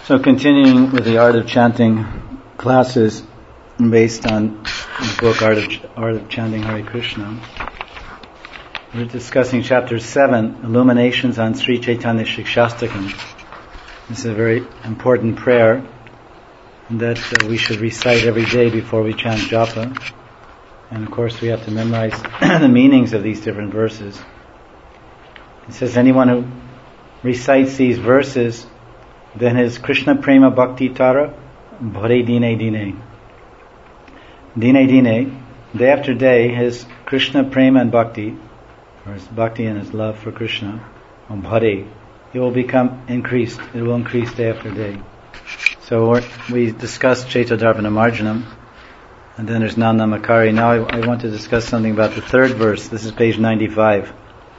So continuing with the Art of Chanting classes based on the book Art of Chanting Hare Krishna, we're discussing chapter 7, Illuminations on Sri Chaitanya Shikshastakam. This is a very important prayer that we should recite every day before we chant japa. And of course we have to memorize the meanings of these different verses. It says anyone who recites these verses, then his Krishna Prema Bhakti Tara Bhare Dine Dine. Dine Dine, day after day, his Krishna Prema and Bhakti, or his Bhakti and his love for Krishna, Bhare, it will become increased. It will increase day after day. So we discussed Chaita Dharvana Marjanam, and then there's Nanamakari. Now I want to discuss something about the third verse. This is page 95.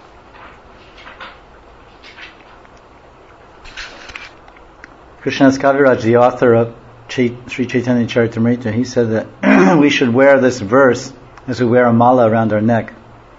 Krishnadas Kaviraj, the author of Sri Chaitanya Charitamrita, he said that we should wear this verse as we wear a mala around our neck.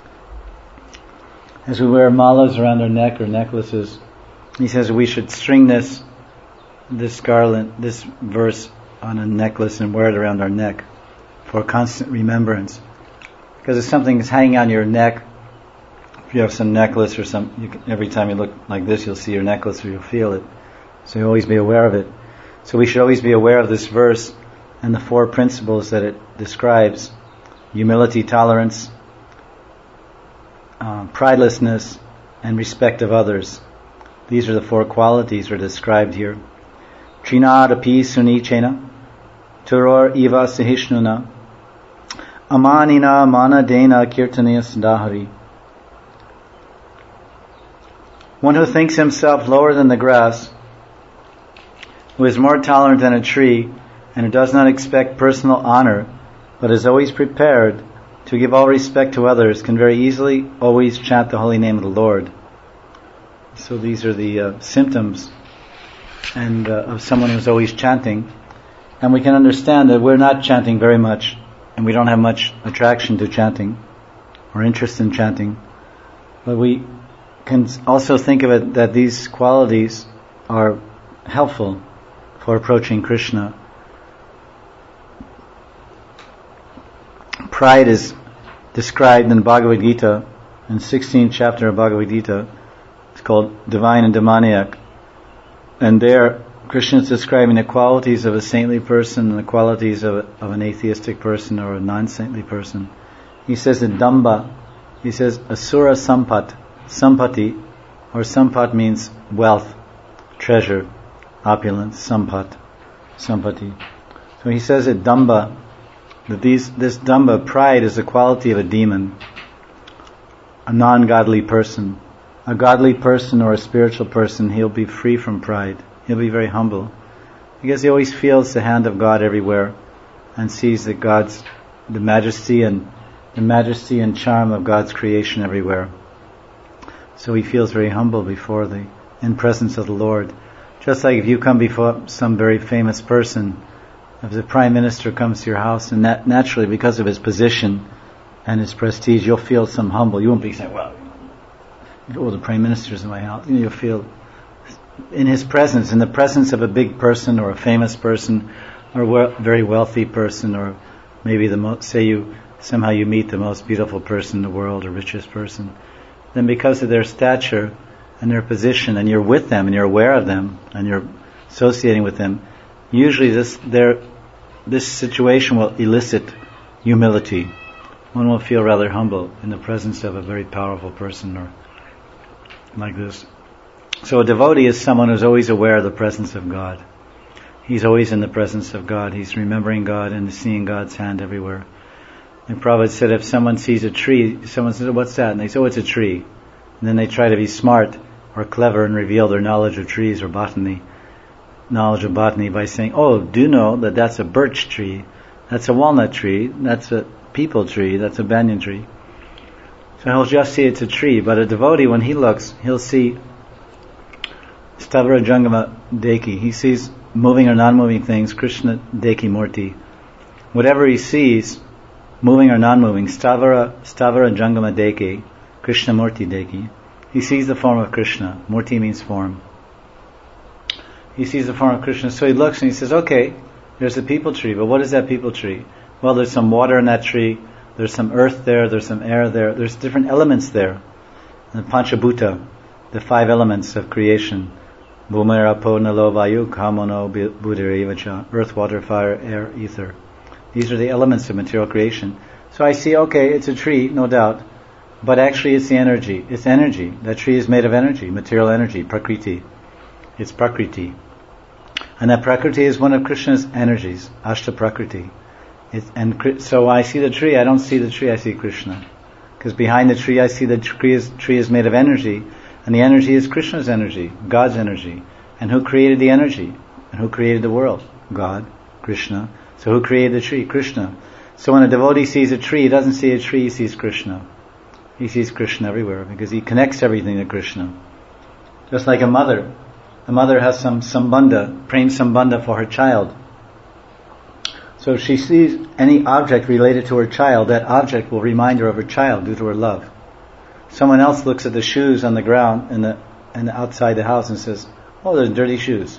As we wear malas around our neck or necklaces, he says we should string this garland, this verse on a necklace and wear it around our neck for constant remembrance. Because if something is hanging on your neck, if you have some necklace or every time you look like this, you'll see your necklace or you'll feel it. So you always be aware of it. So we should always be aware of this verse and the four principles that it describes: humility, tolerance, pridelessness, and respect of others. These are the four qualities that are described here. Trinadapi sunichena, turor iva sahishnuna, amanina manadena kirtanaya sadahari. One who thinks himself lower than the grass, who is more tolerant than a tree, and who does not expect personal honor, but is always prepared to give all respect to others, can very easily always chant the holy name of the Lord. So these are the symptoms and of someone who's always chanting. And we can understand that we're not chanting very much, and we don't have much attraction to chanting or interest in chanting. But we can also think of it that these qualities are helpful for approaching Krishna. Pride is described in Bhagavad Gita, in 16th chapter of Bhagavad Gita. It's called Divine and Demoniac. And there, Krishna is describing the qualities of a saintly person and the qualities of an atheistic person or a non-saintly person. He says that Damba, he says Asura Sampat, Sampati, or Sampat means wealth, treasure, opulence, Sampati. So he says that Damba, that this Damba, pride, is the quality of a demon, a non-godly person. A godly person or a spiritual person, he'll be free from pride. He'll be very humble, because he always feels the hand of God everywhere and sees that the majesty and charm of God's creation everywhere. So he feels very humble in presence of the Lord. Just like if you come before some very famous person, if the Prime Minister comes to your house, and that naturally, because of his position and his prestige, you'll feel some humble. You won't be saying, well, the Prime Minister's in my house. You'll feel in his presence, in the presence of a big person or a famous person or a very wealthy person, or maybe somehow you meet the most beautiful person in the world or richest person. Then because of their stature and their position, and you're with them and you're aware of them and you're associating with them, usually this situation will elicit humility. One will feel rather humble in the presence of a very powerful person or like this. So a devotee is someone who's always aware of the presence of God. He's always in the presence of God. He's remembering God and seeing God's hand everywhere. And Prabhupada said if someone sees a tree, someone says, what's that? And they say, oh, it's a tree. And then they try to be smart or clever and reveal their knowledge of trees or knowledge of botany by saying, oh, do you know that that's a birch tree, that's a walnut tree, that's a peepal tree, that's a banyan tree. So he'll just see it's a tree. But a devotee, when he looks, he'll see Stavara Jangama Deki. He sees moving or non-moving things, Krishna Deki Murti. Whatever he sees, moving or non-moving, Stavara Jangama Deki, Krishna Murti Deki, he sees the form of Krishna. Murti means form. He sees the form of Krishna. So he looks and he says, okay, there's a peepal tree, but what is that peepal tree? Well, there's some water in that tree, there's some earth there, there's some air there, there's different elements there. The Panchabhuta, the 5 elements of creation. Bhumera po nalo vayu kamono buddhirivacha. Earth, water, fire, air, ether. These are the elements of material creation. So I see, okay, it's a tree, no doubt, but actually it's the energy. It's energy. That tree is made of energy, material energy, prakriti. It's prakriti. And that prakriti is one of Krishna's energies, ashta prakriti. So I see the tree, I don't see the tree, I see Krishna. Because behind the tree I see the tree is made of energy, and the energy is Krishna's energy, God's energy. And who created the energy? And who created the world? God, Krishna. So who created the tree? Krishna. So when a devotee sees a tree, he doesn't see a tree, he sees Krishna. He sees Krishna everywhere, because he connects everything to Krishna. Just like a mother. A mother has some sambandha, prem sambandha for her child. So if she sees any object related to her child, that object will remind her of her child due to her love. Someone else looks at the shoes on the ground and outside the house and says, oh, they're dirty shoes.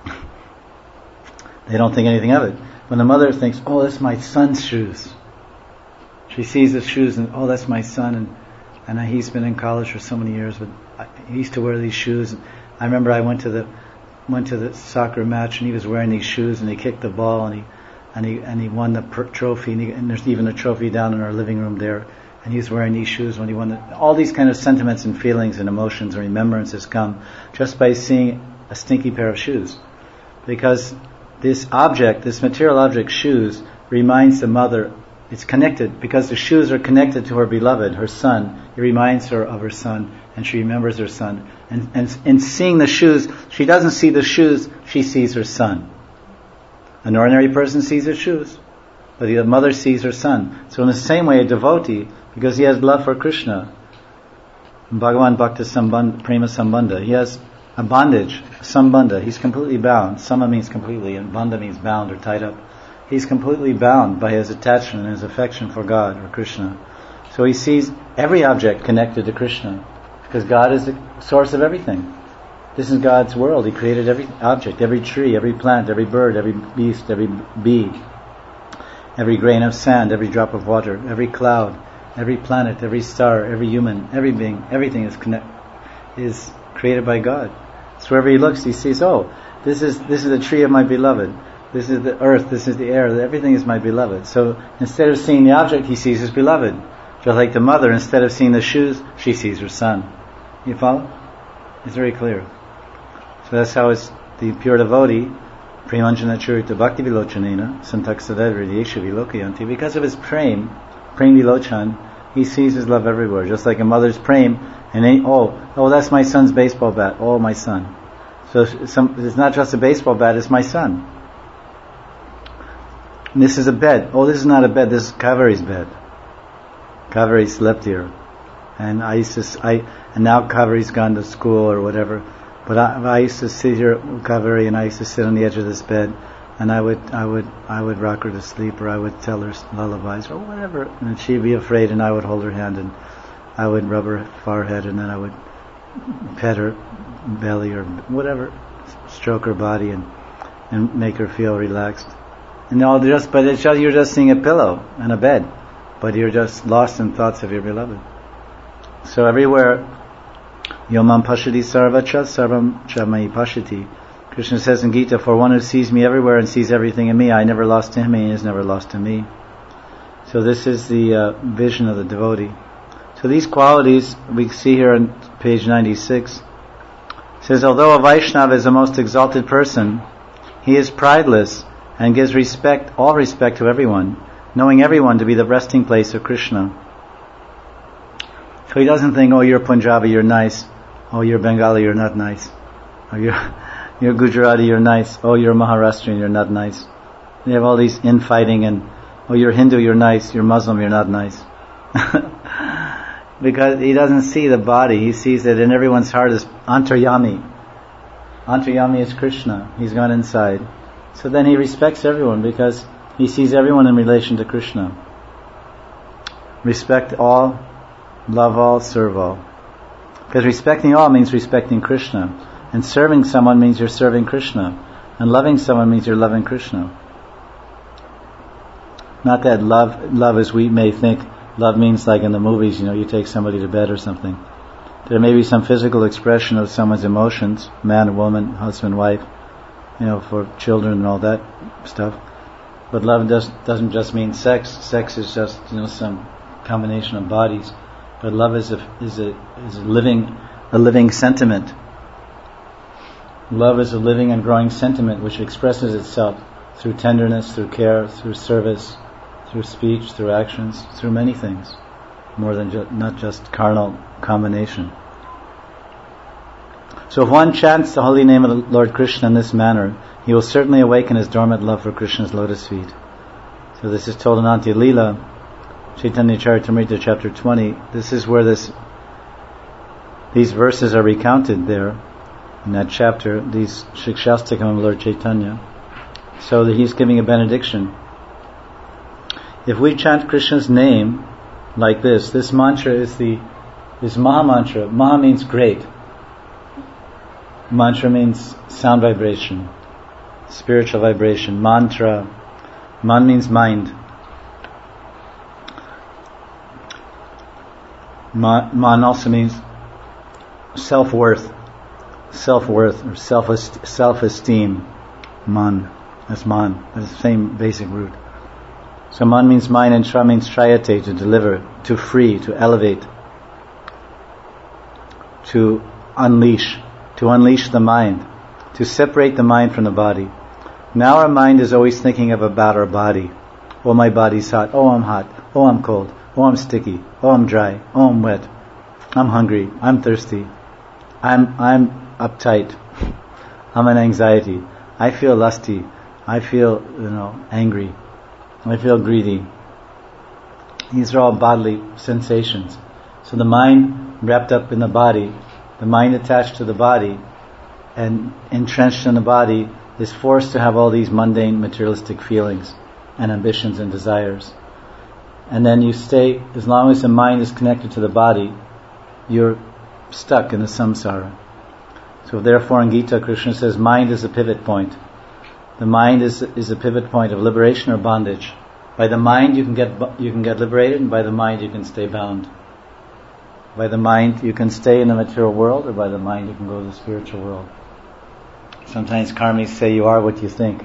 They don't think anything of it. When the mother thinks, oh, that's my son's shoes. She sees the shoes and, oh, that's my son, and he's been in college for so many years, but he used to wear these shoes. I remember I went to the soccer match and he was wearing these shoes and he kicked the ball and he won the trophy, and there's even a trophy down in our living room there, and he was wearing these shoes when he won all these kind of sentiments and feelings and emotions and remembrances come just by seeing a stinky pair of shoes. Because this object, this material object, shoes, reminds the mother, it's connected, because the shoes are connected to her beloved, her son. It reminds her of her son, and she remembers her son. And in seeing the shoes, she doesn't see the shoes, she sees her son. An ordinary person sees her shoes, but the mother sees her son. So in the same way, a devotee, because he has love for Krishna, Bhagavan Bhakta Sambandha, Prema Sambandha, he has a bondage, Sambandha, he's completely bound. Sama means completely, and Bandha means bound or tied up. He's completely bound by his attachment and his affection for God or Krishna. So he sees every object connected to Krishna, because God is the source of everything. This is God's world. He created every object, every tree, every plant, every bird, every beast, every bee, every grain of sand, every drop of water, every cloud, every planet, every star, every human, every being, everything is created by God. So wherever he looks, he sees, oh, this is the tree of my beloved. This is the earth, this is the air, everything is my beloved. So instead of seeing the object, he sees his beloved. Just like the mother, instead of seeing the shoes, she sees her son. You follow? It's very clear. So that's how it's the pure devotee, Premanjana Charita Bhakti Vilochanena, Santak Sadadri Yesha Vilokayanti, because of his prem Vilochan, he sees his love everywhere. Just like a mother's prem, and oh, that's my son's baseball bat. Oh, my son. So it's not just a baseball bat, it's my son. And this is a bed. Oh, this is not a bed, this is Kaveri's bed. Kaveri slept here. And and now Kaveri's gone to school or whatever. But I used to sit here with Kaveri, and I used to sit on the edge of this bed, and I would rock her to sleep, or I would tell her lullabies or whatever, and she'd be afraid, and I would hold her hand, and I would rub her forehead, and then I would pet her belly or whatever, stroke her body, and make her feel relaxed. And you're just seeing a pillow and a bed, but you're just lost in thoughts of your beloved. So everywhere, Yomam Pashati Sarvacha Sarvam Chamai Pashati. Krishna says in Gita, for one who sees me everywhere and sees everything in me, I never lost to him, and he is never lost to me. So this is the vision of the devotee. So these qualities we see here on page 96. It says, although a Vaishnava is the most exalted person, he is prideless and gives all respect to everyone, knowing everyone to be the resting place of Krishna. So he doesn't think, oh, you're Punjabi, you're nice. Oh, you're Bengali, you're not nice. Oh, you're Gujarati, you're nice. Oh, you're Maharashtrian, you're not nice. They have all these infighting, and oh, you're Hindu, you're nice. You're Muslim, you're not nice. Because he doesn't see the body. He sees that in everyone's heart is Antaryami. Antaryami is Krishna. He's gone inside. So then he respects everyone because he sees everyone in relation to Krishna. Respect all, love all, serve all. Because respecting all means respecting Krishna. And serving someone means you're serving Krishna. And loving someone means you're loving Krishna. Not that love as we may think, love means like in the movies, you take somebody to bed or something. There may be some physical expression of someone's emotions, man, woman, husband, wife, for children and all that stuff. But love doesn't just mean sex. Sex is just, some combination of bodies. But love is a living sentiment. Love is a living and growing sentiment which expresses itself through tenderness, through care, through service, through speech, through actions, through many things, more than not just carnal combination. So if one chants the holy name of the Lord Krishna in this manner, he will certainly awaken his dormant love for Krishna's lotus feet. So this is told in Antya Leela, Chaitanya Charitamrita, chapter 20. This is where these verses are recounted there in that chapter, these Shikshastakam of Lord Chaitanya. So that he's giving a benediction. If we chant Krishna's name like this mantra is Maha Mantra. Maha means great. Mantra means sound vibration, spiritual vibration. Mantra, man means mind. Man also means self-worth or self-esteem. Man, that's man. That's the same basic root. So man means mind and tra means trayate, to deliver, to free, to elevate, to unleash the mind, to separate the mind from the body. Now our mind is always thinking about our body. Oh, my body's hot. Oh, I'm hot. Oh, I'm cold. Oh, I'm sticky. Oh, I'm dry. Oh, I'm wet. I'm hungry. I'm thirsty. I'm uptight. I'm in anxiety. I feel lusty. I feel, angry. I feel greedy. These are all bodily sensations. So the mind wrapped up in the body, the mind attached to the body and entrenched in the body, is forced to have all these mundane materialistic feelings and ambitions and desires. And then you stay, as long as the mind is connected to the body, you're stuck in the samsara. So therefore in Gita, Krishna says, mind is a pivot point. The mind is a pivot point of liberation or bondage. By the mind you can get liberated, and by the mind you can stay bound. By the mind you can stay in the material world, or by the mind you can go to the spiritual world. Sometimes karmis say you are what you think.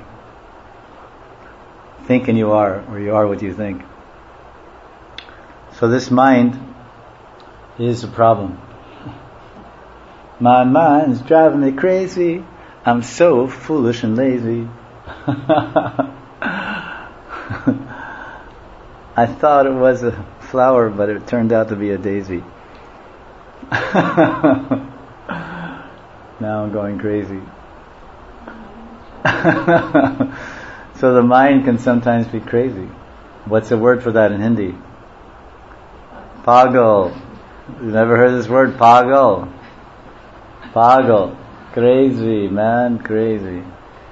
Think and you are, or you are what you think. So this mind is a problem. My mind's driving me crazy. I'm so foolish and lazy. I thought it was a flower, but it turned out to be a daisy. Now I'm going crazy. So the mind can sometimes be crazy. What's the word for that in Hindi? Pagal. You've never heard this word? Pagal. Pagal. Crazy, man, crazy.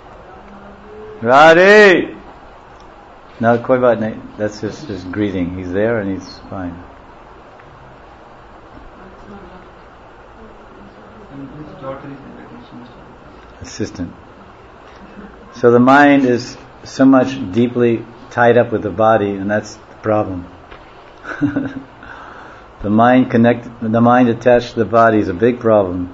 Radhe! No, koi baat nahi. That's just his greeting. He's there and he's fine. Assistant. So the mind is so much deeply tied up with the body, and that's the problem. The mind attached to the body is a big problem.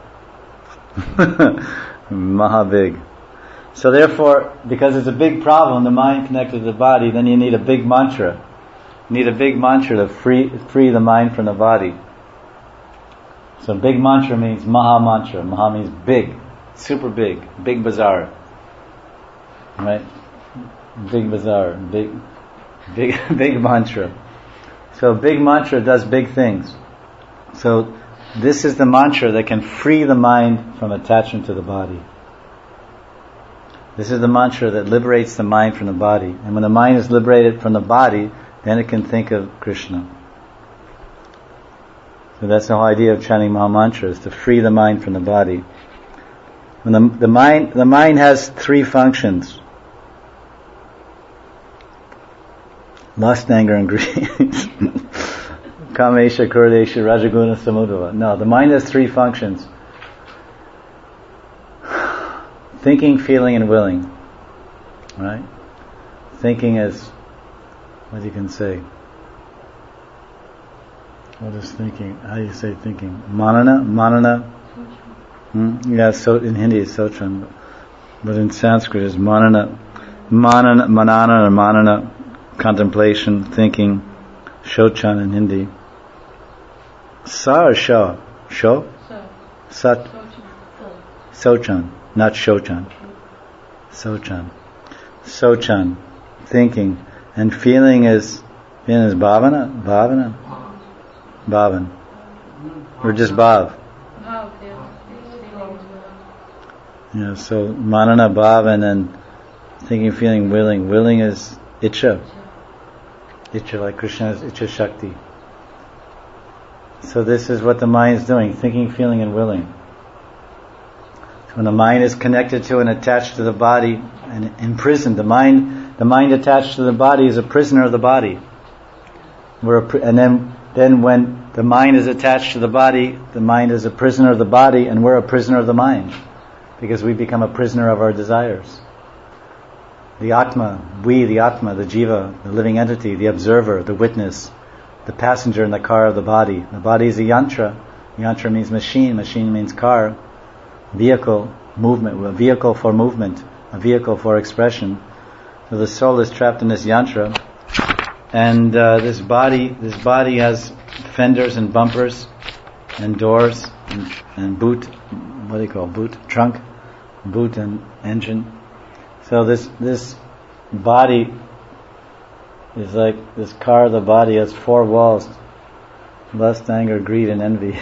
Maha big. So therefore, because it's a big problem, the mind connected to the body, then you need a big mantra. You need a big mantra to free the mind from the body. So big mantra means Maha mantra. Maha means big, super big, big bazaar. Right? Big bazaar, big mantra. So big mantra does big things. So this is the mantra that can free the mind from attachment to the body. This is the mantra that liberates the mind from the body. And when the mind is liberated from the body, then it can think of Krishna. So that's the whole idea of chanting Maha Mantra, is to free the mind from the body. When the mind has three functions: lust, anger, and greed. Kamesha, Krodesha, Rajaguna, Samudava. No, the mind has three functions. thinking, feeling, and willing. Right? Thinking is, what you can say? What is thinking? How do you say thinking? Manana? Yeah, so in Hindi it's Sochan, but in Sanskrit it's manana. Manana or manana, contemplation, thinking. Shochan in Hindi. Sa or sha? Sho? Sat. Sochan, not Shochan. Sochan. Sochan, thinking. And feeling is bhavana? Bhavan. Or just bhav. Yeah, so manana, bhavan, and thinking, feeling, willing. Willing is icha. Icha, like Krishna's icha shakti. So this is what the mind is doing, thinking, feeling, and willing. So when the mind is connected to and attached to the body and imprisoned, the mind attached to the body is a prisoner of the body. Then when the mind is attached to the mind is a prisoner of the body, and we're a prisoner of the mind, because we become a prisoner of our desires. The Atma, the Jiva, the living entity, the observer, the witness, the passenger in the car of the body. The body is a yantra. Yantra means machine means car, vehicle, movement, a vehicle for movement, a vehicle for expression. So the soul is trapped in this yantra, and this body has fenders and bumpers and doors and boot, what do you call boot? Trunk, boot and engine. So this body is like this car. The body has 4 walls: lust, anger, greed, and envy.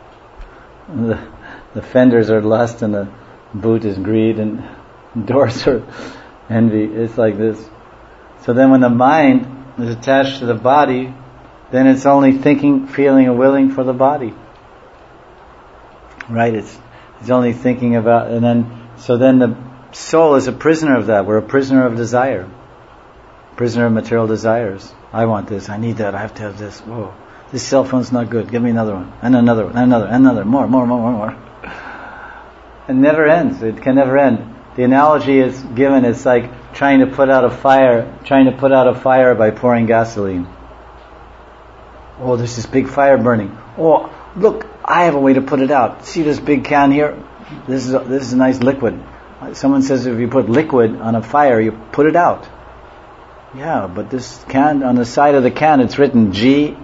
The fenders are lust, and the boot is greed, and doors are envy. It's like this. So then, when the mind is attached to the body, then it's only thinking, feeling, and willing for the body. Right? It's only thinking about, and then the soul is a prisoner of that. We're a prisoner of desire. Prisoner of material desires. I want this, I need that, I have to have this. Whoa, this cell phone's not good. Give me another one. And another one. And another. More. It never ends. It can never end. The analogy is given, it's like trying to put out a fire by pouring gasoline. Oh, there's this big fire burning. Oh, look, I have a way to put it out. See this big can here? This is a nice liquid. Someone says if you put liquid on a fire, you put it out. Yeah, but this can, on the side of the can, it's written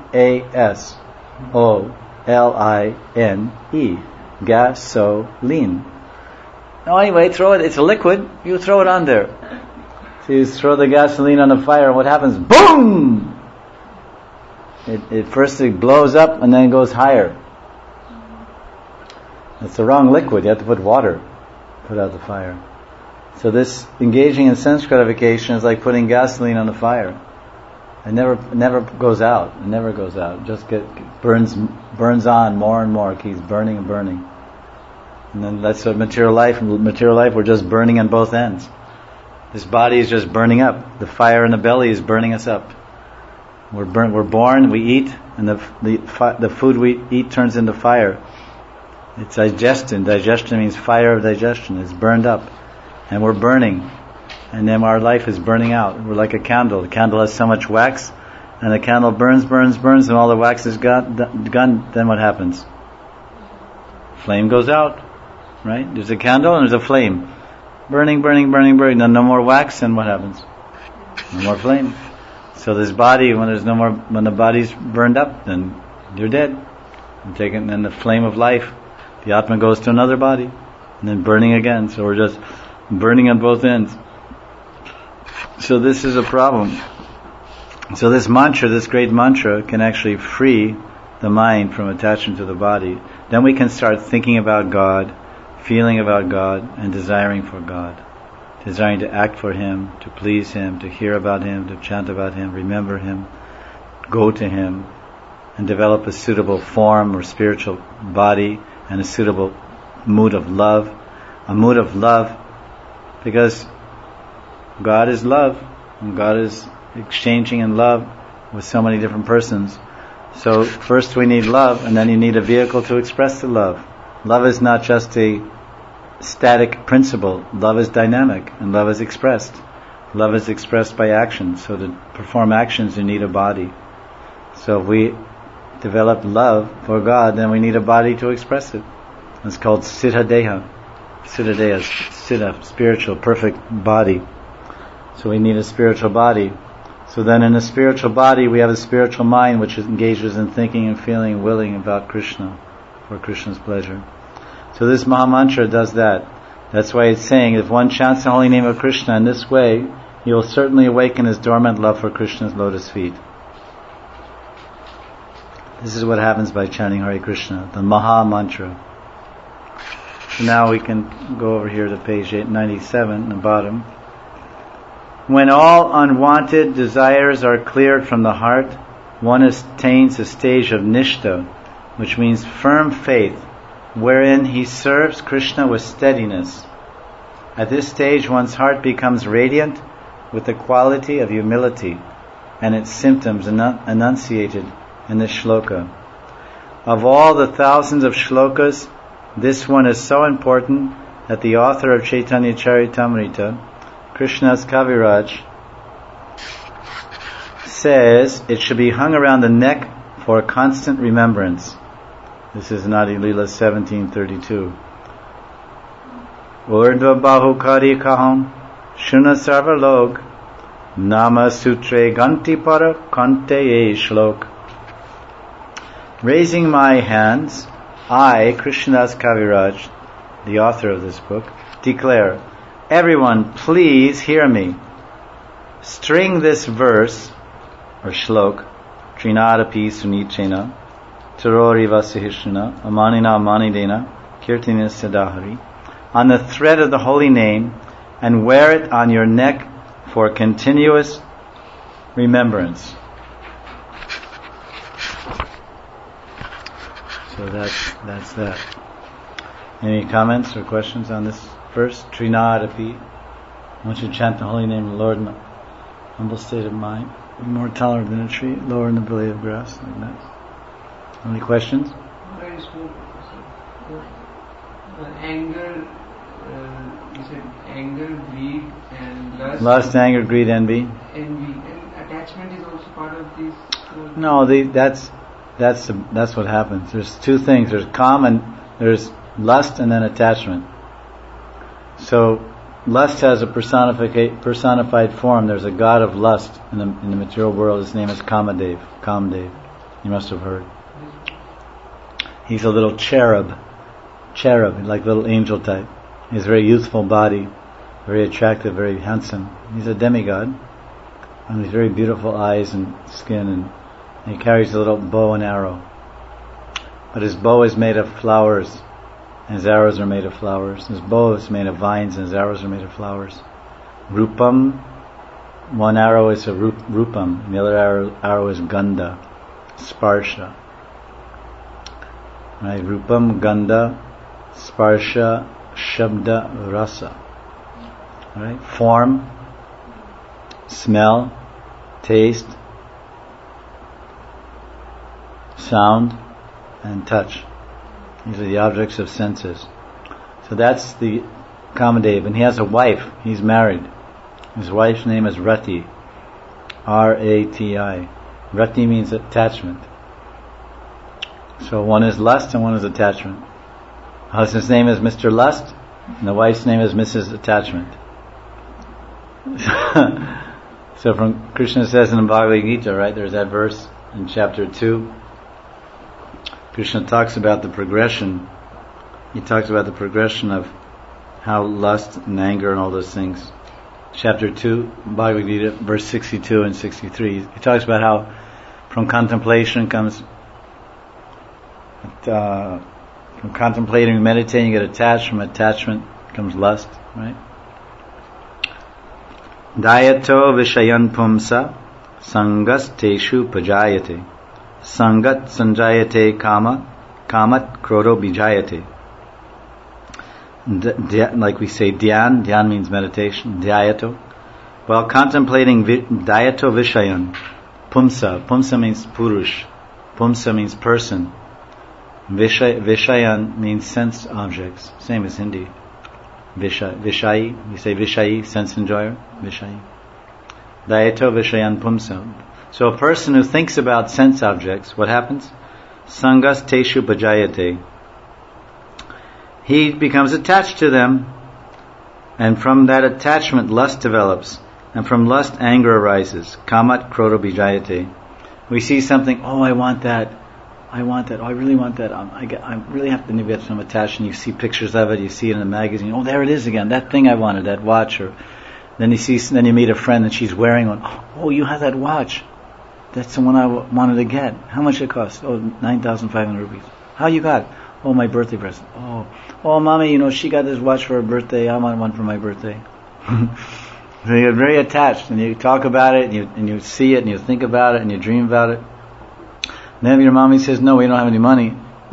GASOLINE, gasoline. No, anyway, throw it. It's a liquid. You throw it on there. So you throw the gasoline on the fire, and what happens? Boom! It first blows up and then it goes higher. It's the wrong liquid. You have to put water. Put out the fire. So this engaging in sense gratification is like putting gasoline on the fire. It never goes out. It never goes out. It just burns on more and more. It keeps burning and burning. And then that's what material life. In material life, we're just burning on both ends. This body is just burning up. The fire in the belly is burning us up. We're born, we eat, and the food we eat turns into fire. It's digestion. Digestion means fire of digestion. It's burned up. And we're burning. And then our life is burning out. We're like a candle. The candle has so much wax, and the candle burns, and all the wax is gone. Then what happens? Flame goes out. Right? There's a candle and there's a flame. Burning. Then no more wax, and what happens? No more flame. So this body, when the body's burned up, then you're dead. Then the flame of life, the Atma goes to another body, and then burning again. So we're just burning on both ends. So this is a problem. So this mantra, this great mantra, can actually free the mind from attachment to the body. Then we can start thinking about God, feeling about God, and desiring for God. Desiring to act for Him, to please Him, to hear about Him, to chant about Him, remember Him, go to Him, and develop a suitable form or spiritual body and a suitable mood of love. A mood of love, because God is love, and God is exchanging in love with so many different persons. So first we need love, and then you need a vehicle to express the love. Love is not just a static principle. Love is dynamic, and love is expressed. Love is expressed by action. So to perform actions, you need a body. So if we develop love for God, then we need a body to express it. It's called Siddha Deha. Siddha Deha, Siddha, spiritual, perfect body. So we need a spiritual body. So then in a spiritual body, we have a spiritual mind which engages in thinking and feeling and willing about Krishna, for Krishna's pleasure. So this Mahamantra does that. That's why it's saying, if one chants the holy name of Krishna in this way, he will certainly awaken his dormant love for Krishna's lotus feet. This is what happens by chanting Hare Krishna, the Mahamantra. So now we can go over here to page 897, the bottom. When all unwanted desires are cleared from the heart, one attains a stage of nishtha, which means firm faith, wherein he serves Krishna with steadiness. At this stage, one's heart becomes radiant with the quality of humility and its symptoms enunciated in this shloka. Of all the thousands of shlokas, this one is so important that the author of Chaitanya Charitamrita, Krishna's Kaviraj, says it should be hung around the neck for constant remembrance. This is Nadi Leela 1732. Urdhva bahu kari kaham shuna sarva log nama sutre ganti para kante ye shlok. Raising my hands, I, Krishnadas Kaviraj, the author of this book, declare, everyone please hear me. String this verse, or shlok, Trinadapi Sunichena, Tarori Vasihishna, Amanina Amanidena, Kirtina Siddhahari, on the thread of the holy name, and wear it on your neck for continuous remembrance. So that's that. Any comments or questions on this verse? Trinadapi. Once you chant the holy name of the Lord in a humble state of mind, be more tolerant than a tree, lower than the blade of grass, like that. Any questions? Very small. Anger, you said anger, greed, and lust. Lust, anger, greed, envy. Envy and attachment is also part of this. No, that's what happens. There's two things. There's there's lust and then attachment. So lust has a personified form. There's a god of lust in the material world. His name is Kamadev. Kamadev. You must have heard. He's a little cherub, like a little angel type. He has a very youthful body, very attractive, very handsome. He's a demigod, and he's very beautiful eyes and skin, and he carries a little bow and arrow. But his bow is made of flowers, and his arrows are made of flowers. His bow is made of vines, and his arrows are made of flowers. Rupam, one arrow is a rupam, and the other arrow is gandha, sparsha. Right, Rupam, Gandha, Sparsha, Shabda, Rasa. Right, form, smell, taste, sound, and touch. These are the objects of senses. So that's the Kamadev, and he has a wife. He's married. His wife's name is Rati, R-A-T-I. Rati means attachment. So one is lust and one is attachment. The husband's name is Mr. Lust and the wife's name is Mrs. Attachment. So from Krishna says in the Bhagavad Gita, right, there's that verse in chapter 2. Krishna talks about the progression. He talks about the progression of how lust and anger and all those things. Chapter 2, Bhagavad Gita, verse 62 and 63. He talks about how from contemplation comes from contemplating and meditating, you get attached. From attachment comes lust, right? Dayato vishayan pumsa sangas teshu pajayate sangat sanjayate kamat krodo bijayate. Like we say dhyan means meditation, dhyato. While contemplating dhyato vishayan, pumsa means purush, pumsa means person, vishayan means sense objects, same as Hindi. Vishayi, you say Vishayi, sense enjoyer, Vishayi. Dayato Vishayan Pumsa. So a person who thinks about sense objects, what happens? Sangas Teshu Bhajayate. He becomes attached to them, and from that attachment lust develops, and from lust anger arises. Kamat Krodha Bijayate. We see something, oh, I want that, oh, I really want that, I really have to get some attached, and you see pictures of it, you see it in a magazine, oh, there it is again, that thing I wanted, that watch, or then you meet a friend and she's wearing one, oh, you have that watch, that's the one I wanted to get, how much it cost? Oh, 9,500 rupees. How you got it? Oh, my birthday present. Oh, mommy, she got this watch for her birthday, I want one for my birthday. So you get very attached, and you talk about it, and you see it, and you think about it, and you dream about it. And then if your mommy says, no, we don't have any money,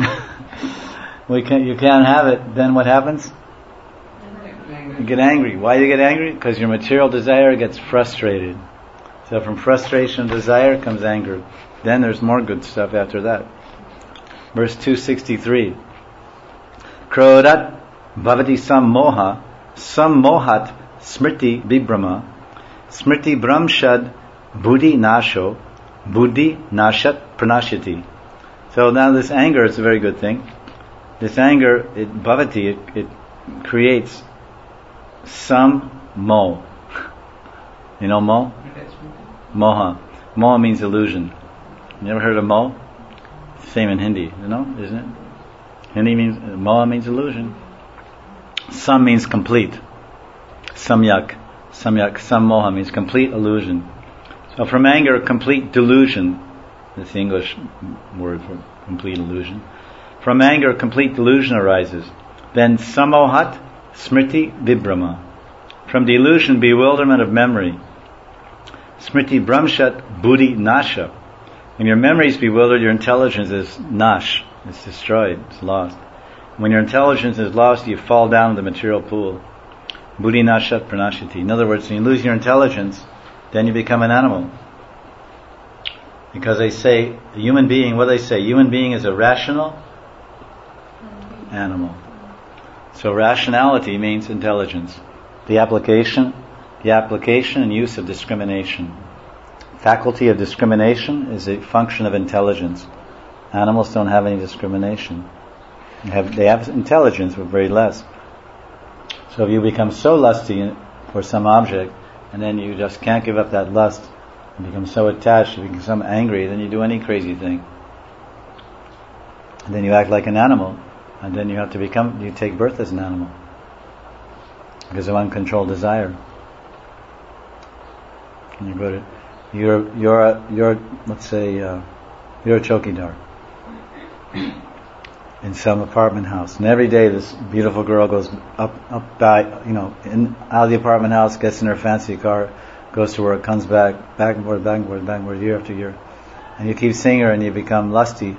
you can't have it, then what happens? You get angry. Why do you get angry? Because your material desire gets frustrated. So from frustration and desire comes anger. Then there's more good stuff after that. Verse 263. Krodat bhavati sammoha sammohat smriti vibhrama smriti brahmshad buddhi nasho buddhi nashat pranashyati. So now this anger is a very good thing. This anger, it creates some mo. You know mo? Moha. Moha means illusion. You ever heard of mo? Same in Hindi, isn't it? Hindi means, moha means illusion. Sam means complete. Samyak, sam moha means complete illusion. So from anger, complete delusion. That's the English word for complete illusion. From anger, complete delusion arises. Then samohat smriti vibhrama. From delusion, bewilderment of memory. Smriti brahmshat buddhi nasha. When your memory is bewildered, your intelligence is nash. It's destroyed. It's lost. When your intelligence is lost, you fall down in the material pool. Buddhi nashat pranashyati. In other words, when you lose your intelligence, then you become an animal. Because they say, a human being, what do they say? Human being is a rational animal. So rationality means intelligence. The application and use of discrimination. Faculty of discrimination is a function of intelligence. Animals don't have any discrimination. They have intelligence, but very less. So if you become so lusty for some object, and then you just can't give up that lust, you become so attached, you become so angry, then you do any crazy thing. And then you act like an animal, and then you take birth as an animal. Because of uncontrolled desire. And you go to, you're let's say, you're a chokidar in some apartment house, and every day this beautiful girl goes up by, out of the apartment house, gets in her fancy car, goes to work, comes back and forth, year after year, and you keep seeing her, and you become lusty,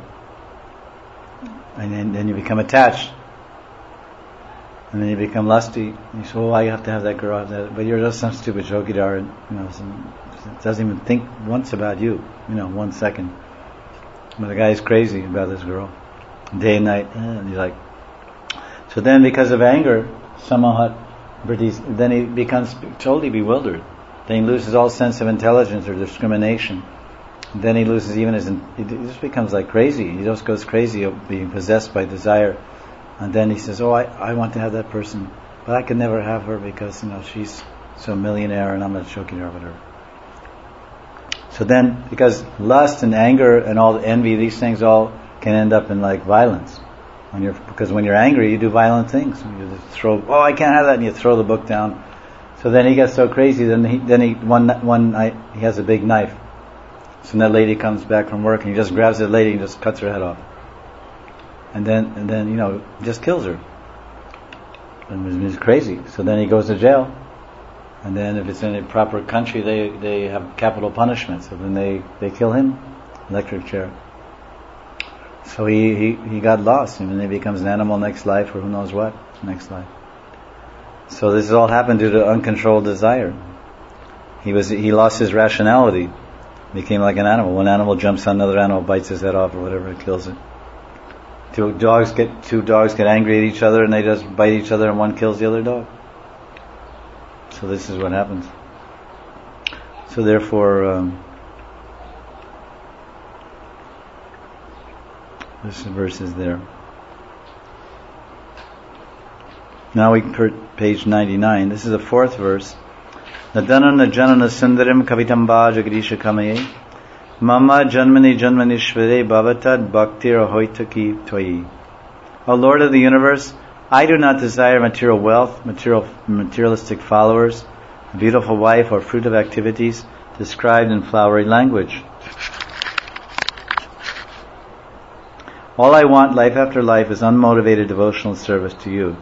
and then you become attached, and then you become lusty. And you say, "Oh, I have to have that girl," but you're just some stupid chokidar, and doesn't even think once about you, 1 second. But the guy is crazy about this girl, day and night. And he's like, so then because of anger, samahat, then he becomes totally bewildered. Then he loses all sense of intelligence or discrimination. Then he loses even he just becomes like crazy. He just goes crazy of being possessed by desire. And then he says, "Oh, I want to have that person, but I can never have her because she's so millionaire and I'm not choking her with her." So then, because lust and anger and all the envy, these things all can end up in like violence. Because when you're angry, you do violent things. You just throw, "Oh, I can't have that," and you throw the book down. So then he gets so crazy. Then he one night he has a big knife. So that lady comes back from work and he just grabs that lady and just cuts her head off. And then just kills her. And he's crazy. So then he goes to jail. And then if it's in a proper country, they have capital punishment. So then they kill him, electric chair. So he got lost, and then he becomes an animal next life, or who knows what next life. So this all happened due to uncontrolled desire. He lost his rationality, became like an animal. One animal jumps on another animal, bites his head off or whatever, it kills it. Two dogs get angry at each other and they just bite each other and one kills the other dog. So this is what happens. So therefore, this verse is there. Now page 99. This is the fourth verse. Nadanana janana sundarim kavitamba jagdisha kamaye mama janmani janmanishvare bhavatad bhaktir ahoitaki toyi. O Lord of the universe, I do not desire material wealth, materialistic followers, a beautiful wife, or fruit of activities described in flowery language. All I want, life after life, is unmotivated devotional service to you.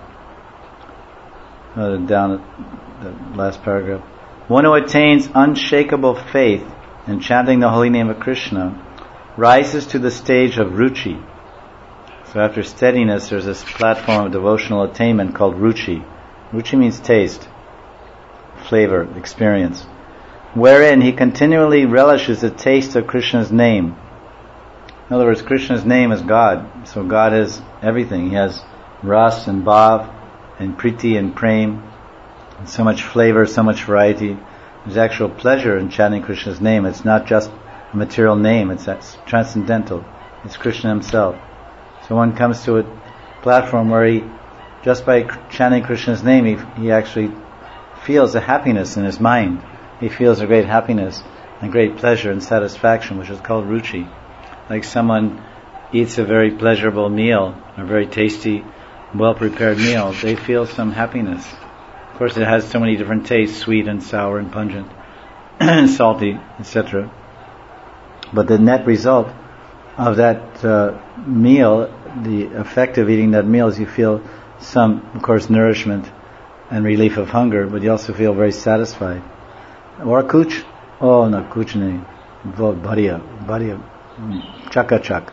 Down at the last paragraph. One who attains unshakable faith in chanting the holy name of Krishna rises to the stage of ruchi. So after steadiness, there's this platform of devotional attainment called ruchi. Ruchi means taste, flavor, experience, wherein he continually relishes the taste of Krishna's name. In other words, Krishna's name is God. So God is everything. He has ras and bhav and priti and prem, and so much flavor, so much variety. There's actual pleasure in chanting Krishna's name. It's not just a material name, it's transcendental. It's Krishna himself. So one comes to a platform where he, just by chanting Krishna's name, he actually feels a happiness in his mind. He feels a great happiness and great pleasure and satisfaction, which is called ruchi. Like someone eats a very pleasurable meal, a very tasty, well-prepared meal, they feel some happiness. Of course, it has so many different tastes, sweet and sour and pungent, and salty, etc. But the net result of that meal, the effect of eating that meal is you feel some, of course, nourishment and relief of hunger, but you also feel very satisfied. Or kuch? Oh, no, kuch nahi. Badiya, chaka.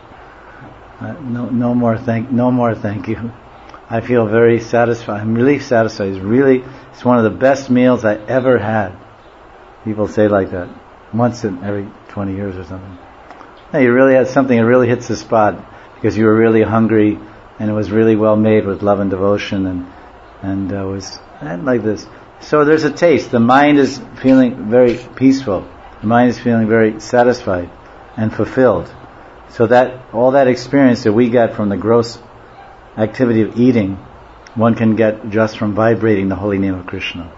No more thank you. I feel very satisfied. I'm really satisfied. It's one of the best meals I ever had. People say like that. Once in every 20 years or something. No, you really had something that really hits the spot because you were really hungry and it was really well made with love and devotion and was like this. So there's a taste. The mind is feeling very peaceful. The mind is feeling very satisfied and fulfilled. So that all that experience that we get from the gross activity of eating, one can get just from vibrating the holy name of Krishna.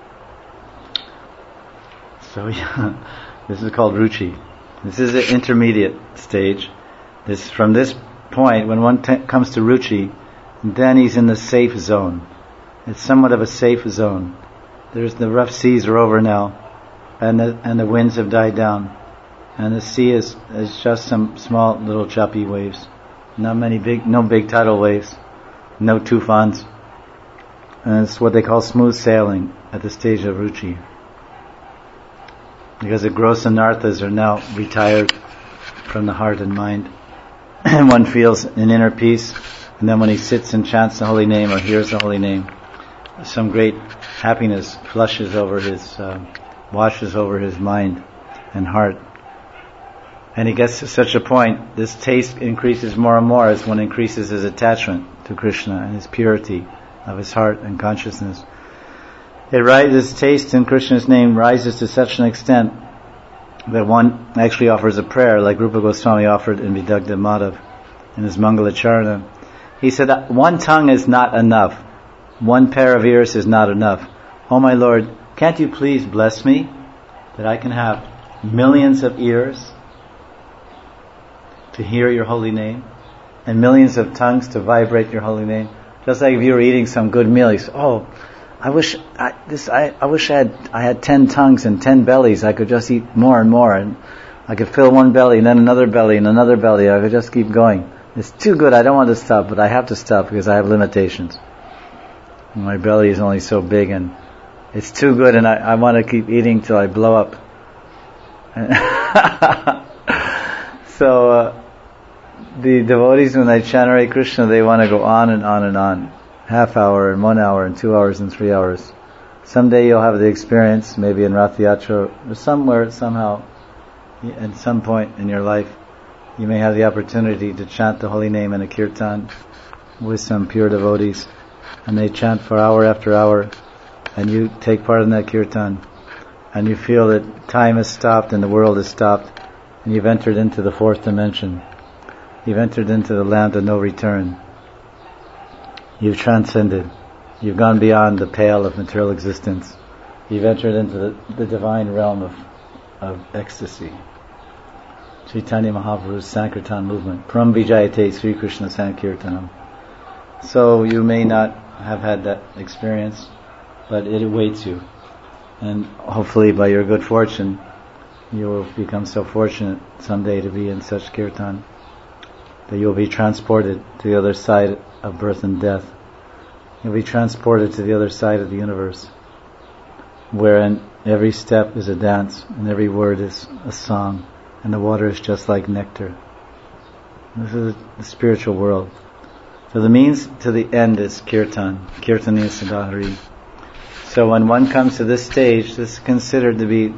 So this is called ruchi. This is the intermediate stage. From this point, when one comes to ruchi, then he's in the safe zone. It's somewhat of a safe zone. The rough seas are over now, and the winds have died down, and the sea is just some small little choppy waves. No big tidal waves, no tufans. And it's what they call smooth sailing at the stage of ruchi. Because the gross anarthas are now retired from the heart and mind. And one feels an inner peace. And then when he sits and chants the holy name or hears the holy name, some great happiness washes over his mind and heart. And he gets to such a point, this taste increases more and more as one increases his attachment to Krishna and his purity of his heart and consciousness. This taste in Krishna's name rises to such an extent that one actually offers a prayer like Rupa Goswami offered in Vidagdha Madhav in his Mangalacharana. He said, one tongue is not enough. One pair of ears is not enough. Oh my Lord, can't you please bless me that I can have millions of ears to hear your holy name, and millions of tongues to vibrate your holy name. Just like if you were eating some good meal, you say, I wish I had 10 tongues and 10 bellies. I could just eat more and more, and I could fill one belly and then another belly and another belly. I could just keep going. It's too good. I don't want to stop, but I have to stop because I have limitations. My belly is only so big, and it's too good, and I want to keep eating till I blow up. So the devotees, when they chant Hare Krishna, they want to go on and on and on. Half hour and 1 hour and 2 hours and 3 hours. Someday you'll have the experience, maybe in Rath Yatra or somewhere, somehow, at some point in your life, you may have the opportunity to chant the holy name in a kirtan with some pure devotees, and they chant for hour after hour, and you take part in that kirtan, and you feel that time has stopped and the world has stopped, and you've entered into the fourth dimension. You've entered into the land of no return. You've transcended. You've gone beyond the pale of material existence. You've entered into the divine realm of ecstasy. Chaitanya Mahaprabhu's Sankirtan movement. Param Vijayate Sri Krishna Sankirtanam. So you may not have had that experience, but it awaits you. And hopefully by your good fortune, you will become so fortunate someday to be in such kirtan that you'll be transported to the other side of birth and death. You'll be transported to the other side of the universe, wherein every step is a dance and every word is a song, and the water is just like nectar. This is the spiritual world. So the means to the end is kirtan, kirtaniya sadhari. So when one comes to this stage, this is considered to be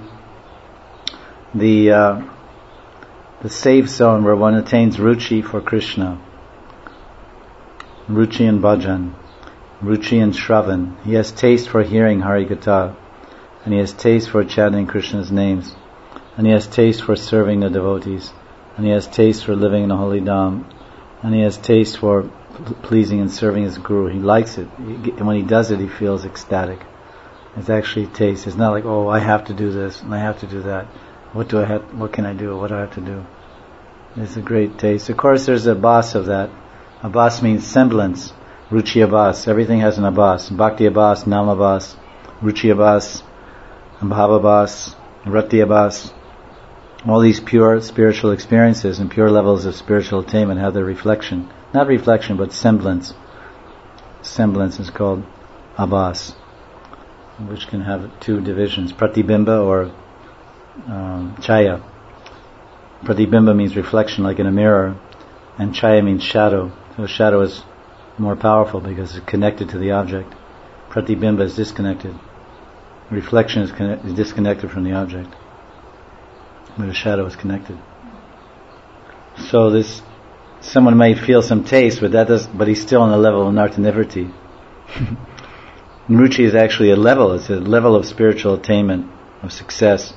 the safe zone where one attains ruchi for Krishna. Ruchi in bhajan, ruchi in shravan. He has taste for hearing Harikatha, and he has taste for chanting Krishna's names, and he has taste for serving the devotees, and he has taste for living in a holy dham, and he has taste for pleasing and serving his guru. He likes it. And when he does it, he feels ecstatic. It's actually taste. It's not like, oh, I have to do this and I have to do that. What can I do? What do I have to do? It's a great taste. Of course, there's a abhas of that. Abhas means semblance. Ruchi abhas. Everything has an abhas. Bhakti abhas, nam abhas, ruchi abhas, bhava abhas, rati abhas. All these pure spiritual experiences and pure levels of spiritual attainment have their reflection. Not reflection, but semblance. Semblance is called abhas, which can have two divisions, pratibimba or chaya. Pratibimba means reflection, like in a mirror, and chaya means shadow. So shadow is more powerful because it's connected to the object. Pratibimba is disconnected. Reflection is disconnected from the object, but the shadow is connected. So someone might feel some taste, but he's still on the level of nartanivriti. Ruchi is actually a level. It's a level of spiritual attainment, of success.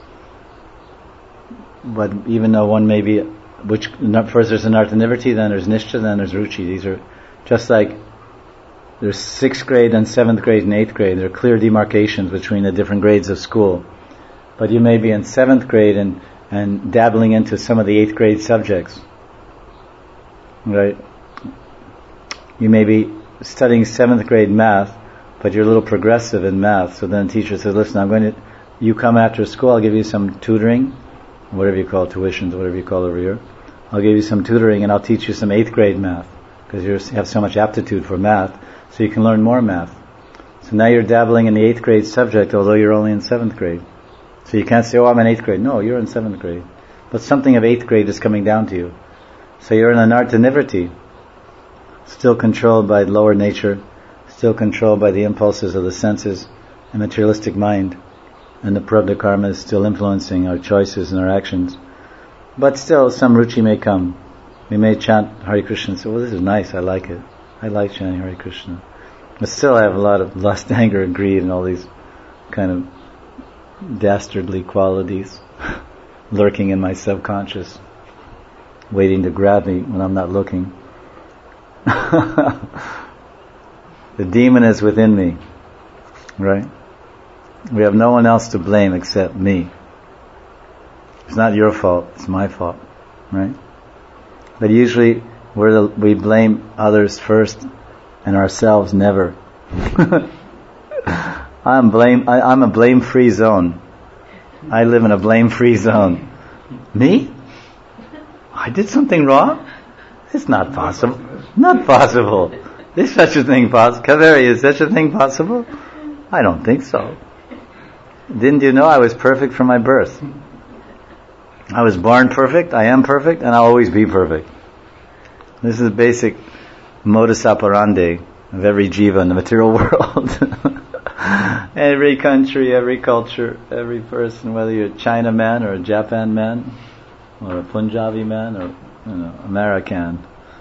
But even though one may be, first there's a nartanivriti, then there's nishcha, then there's ruchi. These are just like there's 6th grade and 7th grade and 8th grade. There are clear demarcations between the different grades of school. But you may be in 7th grade and dabbling into some of the 8th grade subjects. Right? You may be studying 7th grade math, but you're a little progressive in math. So then the teacher says, listen, you come after school, I'll give you some tutoring, whatever you call tuitions, whatever you call over here. I'll give you some tutoring and I'll teach you some 8th grade math, because you have so much aptitude for math, so you can learn more math. So now you're dabbling in the 8th grade subject, although you're only in 7th grade. So you can't say, oh, I'm in 8th grade. No, you're in 7th grade. But something of 8th grade is coming down to you. So you're in a nartanivriti, still controlled by lower nature, still controlled by the impulses of the senses and materialistic mind, and the prarabdha karma is still influencing our choices and our actions. But still, some ruchi may come. We may chant Hare Krishna and say, this is nice, I like it. I like chanting Hare Krishna. But still I have a lot of lust, anger, and greed, and all these kind of dastardly qualities lurking in my subconscious, waiting to grab me when I'm not looking. The demon is within me, right? We have no one else to blame except me. It's not your fault, it's my fault, right? But usually we blame others first and ourselves never. I'm a blame-free zone. I live in a blame-free zone. Me? I did something wrong? It's not possible. Not possible. Is such a thing possible? Kaveri, is such a thing possible? I don't think so. Didn't you know I was perfect from my birth? I was born perfect, I am perfect, and I'll always be perfect. This is basic modus operandi of every jiva in the material world. Every country, every culture, every person, whether you're a China man or a Japan man, or a Punjabi man, or American.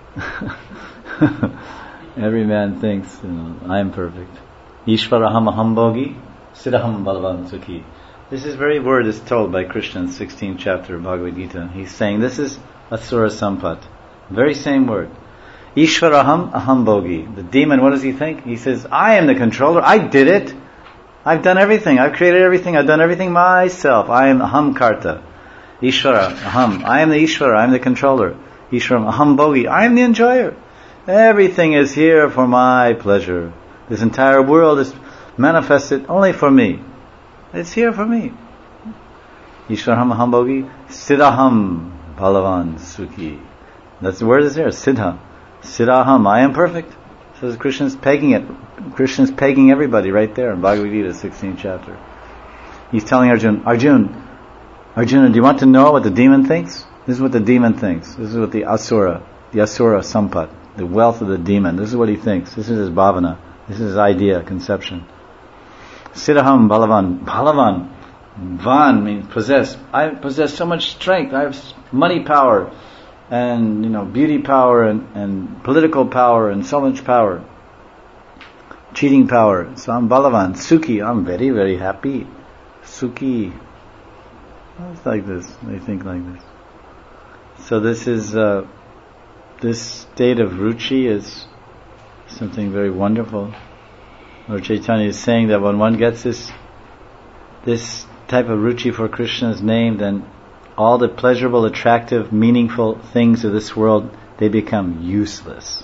Every man thinks, I am perfect. Ishvaraham aham bhogi, siddhaham balavan sukhi. This is very word is told by Krishna in 16th chapter of Bhagavad Gita. He's saying this is Asura Sampat. Very same word. Ishvaraham aham bhogi. The demon, what does he think? He says, I am the controller. I did it. I've done everything. I've created everything. I've done everything myself. I am aham karta. Ishvara, aham. I am the Ishvara. I am the controller. Ishvaram, aham bhogi. I am the enjoyer. Everything is here for my pleasure. This entire world is manifested only for me. It's here for me. Ishvaraham aham bhogi. Siddhaham balavan sukhi. That's the word is there. Siddha. Siddhaham. I am perfect. So Krishna's pegging it. Krishna's pegging everybody right there in Bhagavad Gita, 16th chapter. He's telling Arjuna, do you want to know what the demon thinks? This is what the demon thinks. This is what the Asura Sampat, the wealth of the demon, this is what he thinks. This is his bhavana. This is his idea, conception. Siddhaham balavan. Balavan. Van means possess. I possess so much strength. I have money power and beauty power and political power and so much power. Cheating power. So I'm balavan. Sukhi. I'm very, very happy. Sukhi. It's like this. They think like this. So this is this state of ruchi is something very wonderful. Lord Chaitanya is saying that when one gets this type of ruchi for Krishna's name, then all the pleasurable, attractive, meaningful things of this world, they become useless.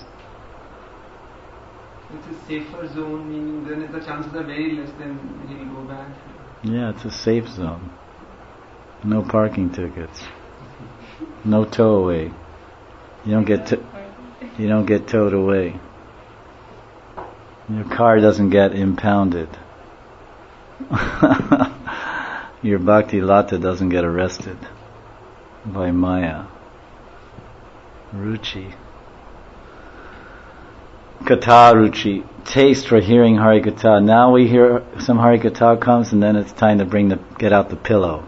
It's a safer zone, meaning then the chances are very less, then he'll go back. Yeah, it's a safe zone. No parking tickets. No tow away. You don't get towed away. Your car doesn't get impounded. Your bhakti lata doesn't get arrested by Maya. Ruchi. Katha ruchi. Taste for hearing Hari Katha. Now we hear some Hari Katha comes and then it's time to get out the pillow.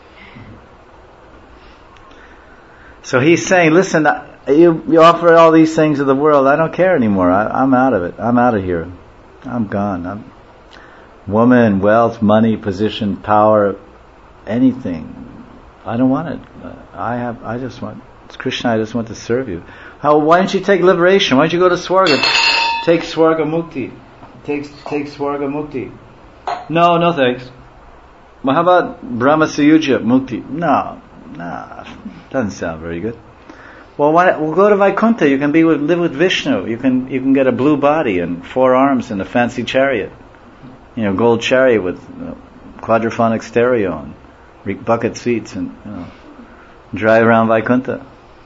So he's saying, listen, you offer all these things of the world. I don't care anymore. I'm out of it. I'm out of here. I'm gone. Woman, wealth, money, position, power, anything. I don't want it. It's Krishna, I just want to serve you. Why don't you take liberation? Why don't you go to Swarga? Take Swarga Mukti. Take Swarga Mukti. No thanks. Well, how about Brahma Suyuja Mukti? No. Doesn't sound very good. Well, we'll go to Vaikuntha. You can live with Vishnu. You can get a blue body and 4 arms and a fancy chariot. Gold chariot with quadraphonic stereo and bucket seats and drive around Vaikuntha.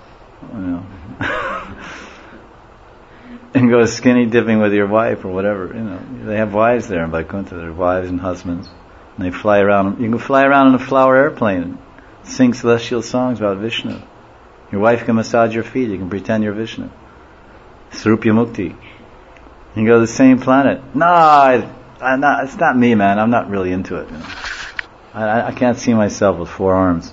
And go skinny dipping with your wife or whatever. They have wives there in Vaikuntha. There are wives and husbands. And they fly around. You can fly around in a flower airplane and sing celestial songs about Vishnu. Your wife can massage your feet. You can pretend you're Vishnu. Srupya Mukti. You can go to the same planet. No, it's not me, man. I'm not really into it. I can't see myself with 4 arms.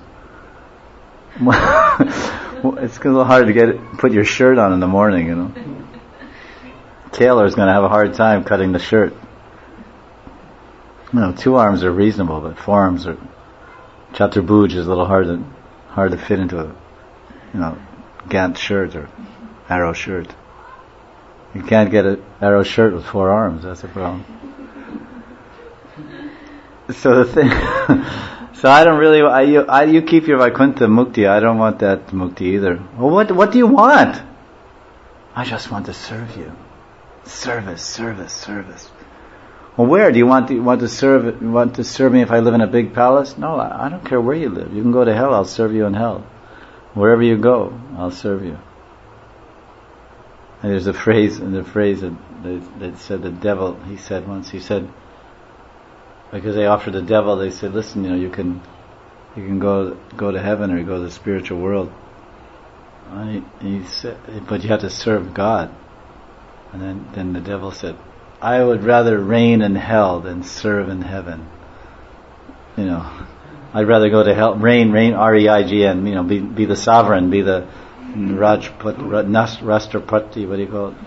It's a little hard to put your shirt on in the morning, Taylor's going to have a hard time cutting the shirt. 2 arms are reasonable, but 4 arms are... Chaturbuj is a little hard to fit into a Gant shirt or arrow shirt. You can't get an arrow shirt with 4 arms. That's a problem. So the thing, so I don't really. You keep your Vaikuntha Mukti. I don't want that Mukti either. Well, what do you want? I just want to serve you. Service. Well, where do you want to serve? You want to serve me if I live in a big palace? No, I don't care where you live. You can go to hell. I'll serve you in hell. Wherever you go, I'll serve you. And there's a phrase that said the devil. He said once. He said, because they offered the devil, they said, listen, you can go to heaven or you go to the spiritual world. And he said, but you have to serve God. And then the devil said, I would rather reign in hell than serve in heaven. I'd rather go to hell, reign, R-E-I-G-N, be the sovereign, be the Rashtrapati, what do you call it?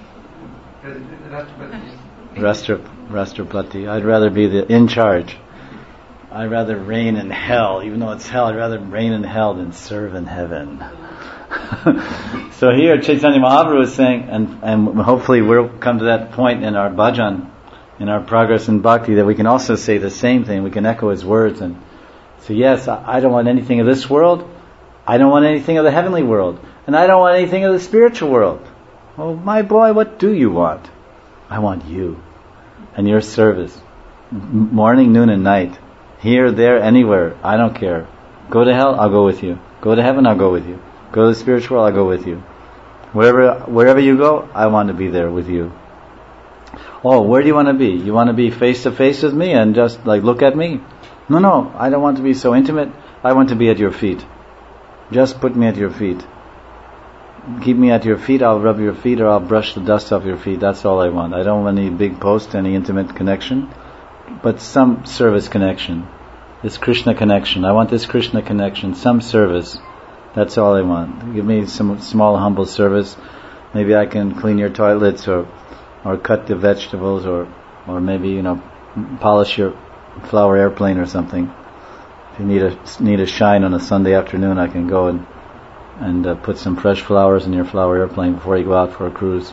Rashtrapati. I'd rather be the in charge. I'd rather reign in hell, even though it's hell. I'd rather reign in hell than serve in heaven. So here Chaitanya Mahaprabhu is saying, and hopefully we'll come to that point in our bhajan, in our progress in bhakti, that we can also say the same thing. We can echo his words and say, yes, I don't want anything of this world. I don't want anything of the heavenly world. And I don't want anything of the spiritual world. Oh, my boy, what do you want? I want you and your service. Morning, noon, and night. Here, there, anywhere. I don't care. Go to hell, I'll go with you. Go to heaven, I'll go with you. Go to the spiritual world, I'll go with you. Wherever you go, I want to be there with you. Oh, where do you want to be? You want to be face to face with me and just look at me? No, I don't want to be so intimate. I want to be at your feet. Just put me at your feet. Keep me at your feet, I'll rub your feet or I'll brush the dust off your feet. That's all I want. I don't want any big post, any intimate connection, but some service connection. This Krishna connection. I want this Krishna connection, some service. That's all I want. Give me some small humble service. Maybe I can clean your toilets or cut the vegetables or maybe, polish your flower airplane or something. If you need a shine on a Sunday afternoon, I can go and put some fresh flowers in your flower airplane before you go out for a cruise.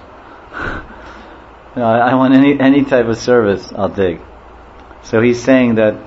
I want any type of service, I'll take. So he's saying that,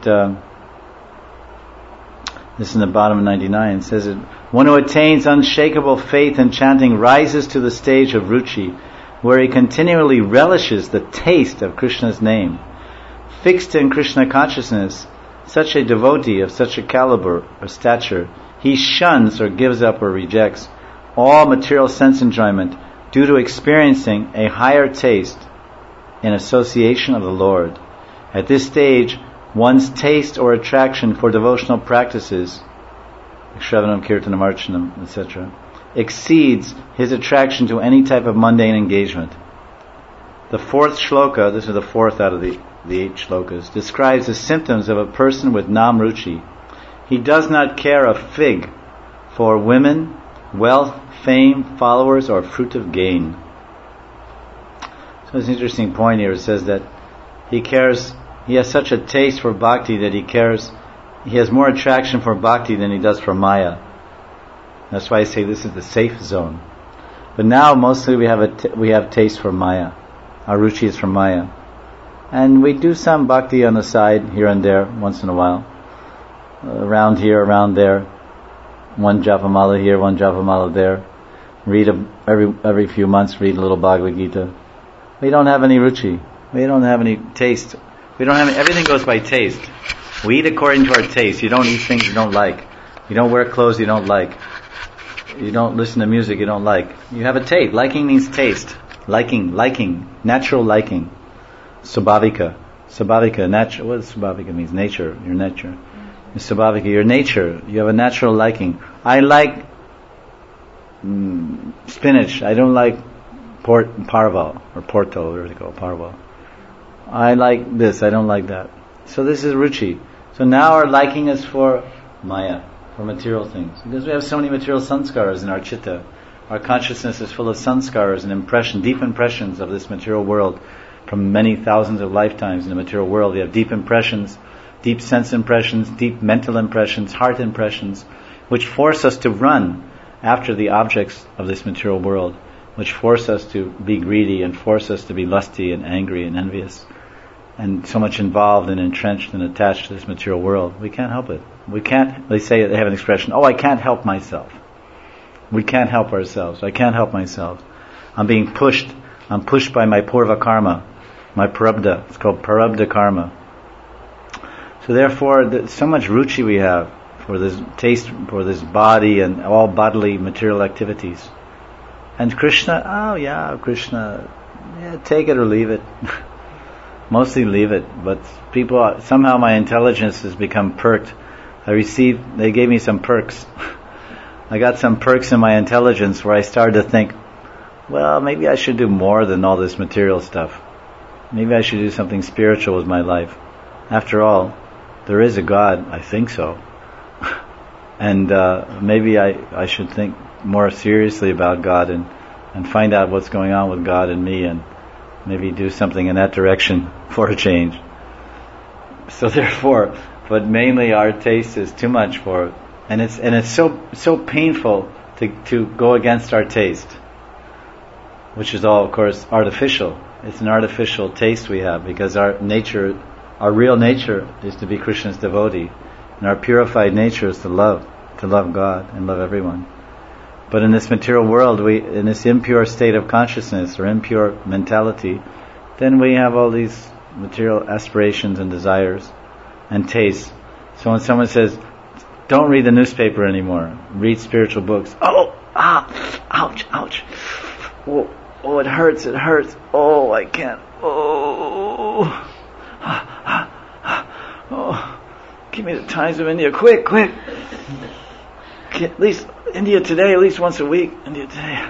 this is in the bottom of 99, it says that one who attains unshakable faith in chanting rises to the stage of ruchi, where he continually relishes the taste of Krishna's name. Fixed in Krishna consciousness, such a devotee of such a caliber or stature, he shuns or gives up or rejects all material sense enjoyment due to experiencing a higher taste in association of the Lord. At this stage, one's taste or attraction for devotional practices, like Shravanam, Kirtanam, Archanam, etc., exceeds his attraction to any type of mundane engagement. The fourth shloka, this is the fourth out of the 8 shlokas, describes the symptoms of a person with nam ruchi. He does not care a fig for women, wealth, fame, followers, or fruit of gain. So there's an interesting point here. It says that he has such a taste for bhakti that he has more attraction for bhakti than he does for maya. That's why I say this is the safe zone. But now mostly we have taste for maya. Our ruchi is for maya. And we do some bhakti on the side, here and there, once in a while. Around here, around there. One japamala here, one japamala there. Read every few months, read a little Bhagavad Gita. We don't have any ruchi. We don't have any taste. Everything goes by taste. We eat according to our taste. You don't eat things you don't like. You don't wear clothes you don't like. You don't listen to music you don't like. You have a taste. Liking means taste. Liking, natural liking. Svabhavika, natural. What does svabhavika means? Nature, your nature. Svabhavika, your nature. You have a natural liking. I like spinach. I don't like parval or porto, whatever they call it, parval. I like this. I don't like that. So this is ruchi. So now our liking is for maya, for material things, because we have so many material sanskaras in our chitta. Our consciousness is full of sanskaras and deep impressions of this material world. From many thousands of lifetimes in the material world, we have deep impressions, deep sense impressions, deep mental impressions, heart impressions, which force us to run after the objects of this material world, which force us to be greedy and force us to be lusty and angry and envious, and so much involved and entrenched and attached to this material world. We can't help it. They have an expression, I can't help myself. We can't help ourselves. I can't help myself. I'm being pushed. I'm pushed by my purva karma, my prarabdha. It's called prarabdha karma. So therefore, so much ruchi we have for this taste, for this body and all bodily material activities. And Krishna, take it or leave it. Mostly leave it. But somehow my intelligence has become perked. They gave me some perks. I got some perks in my intelligence where I started to think, well, maybe I should do more than all this material stuff. Maybe I should do something spiritual with my life. After all, there is a God, I think so. And maybe I should think more seriously about God and find out what's going on with God and me, and maybe do something in that direction for a change. So therefore, but mainly our taste is too much for it, and it's so painful to go against our taste, which is all, of course, artificial. It's an artificial taste we have, because our real nature is to be Krishna's devotee, and our purified nature is to love God and love everyone. But in this material world, in this impure state of consciousness or impure mentality, then we have all these material aspirations and desires and tastes. So when someone says, don't read the newspaper anymore, read spiritual books. Ouch. Oh, it hurts. Oh, I can't. Oh, give me the Times of India, quick. At least India Today, at least once a week. India Today.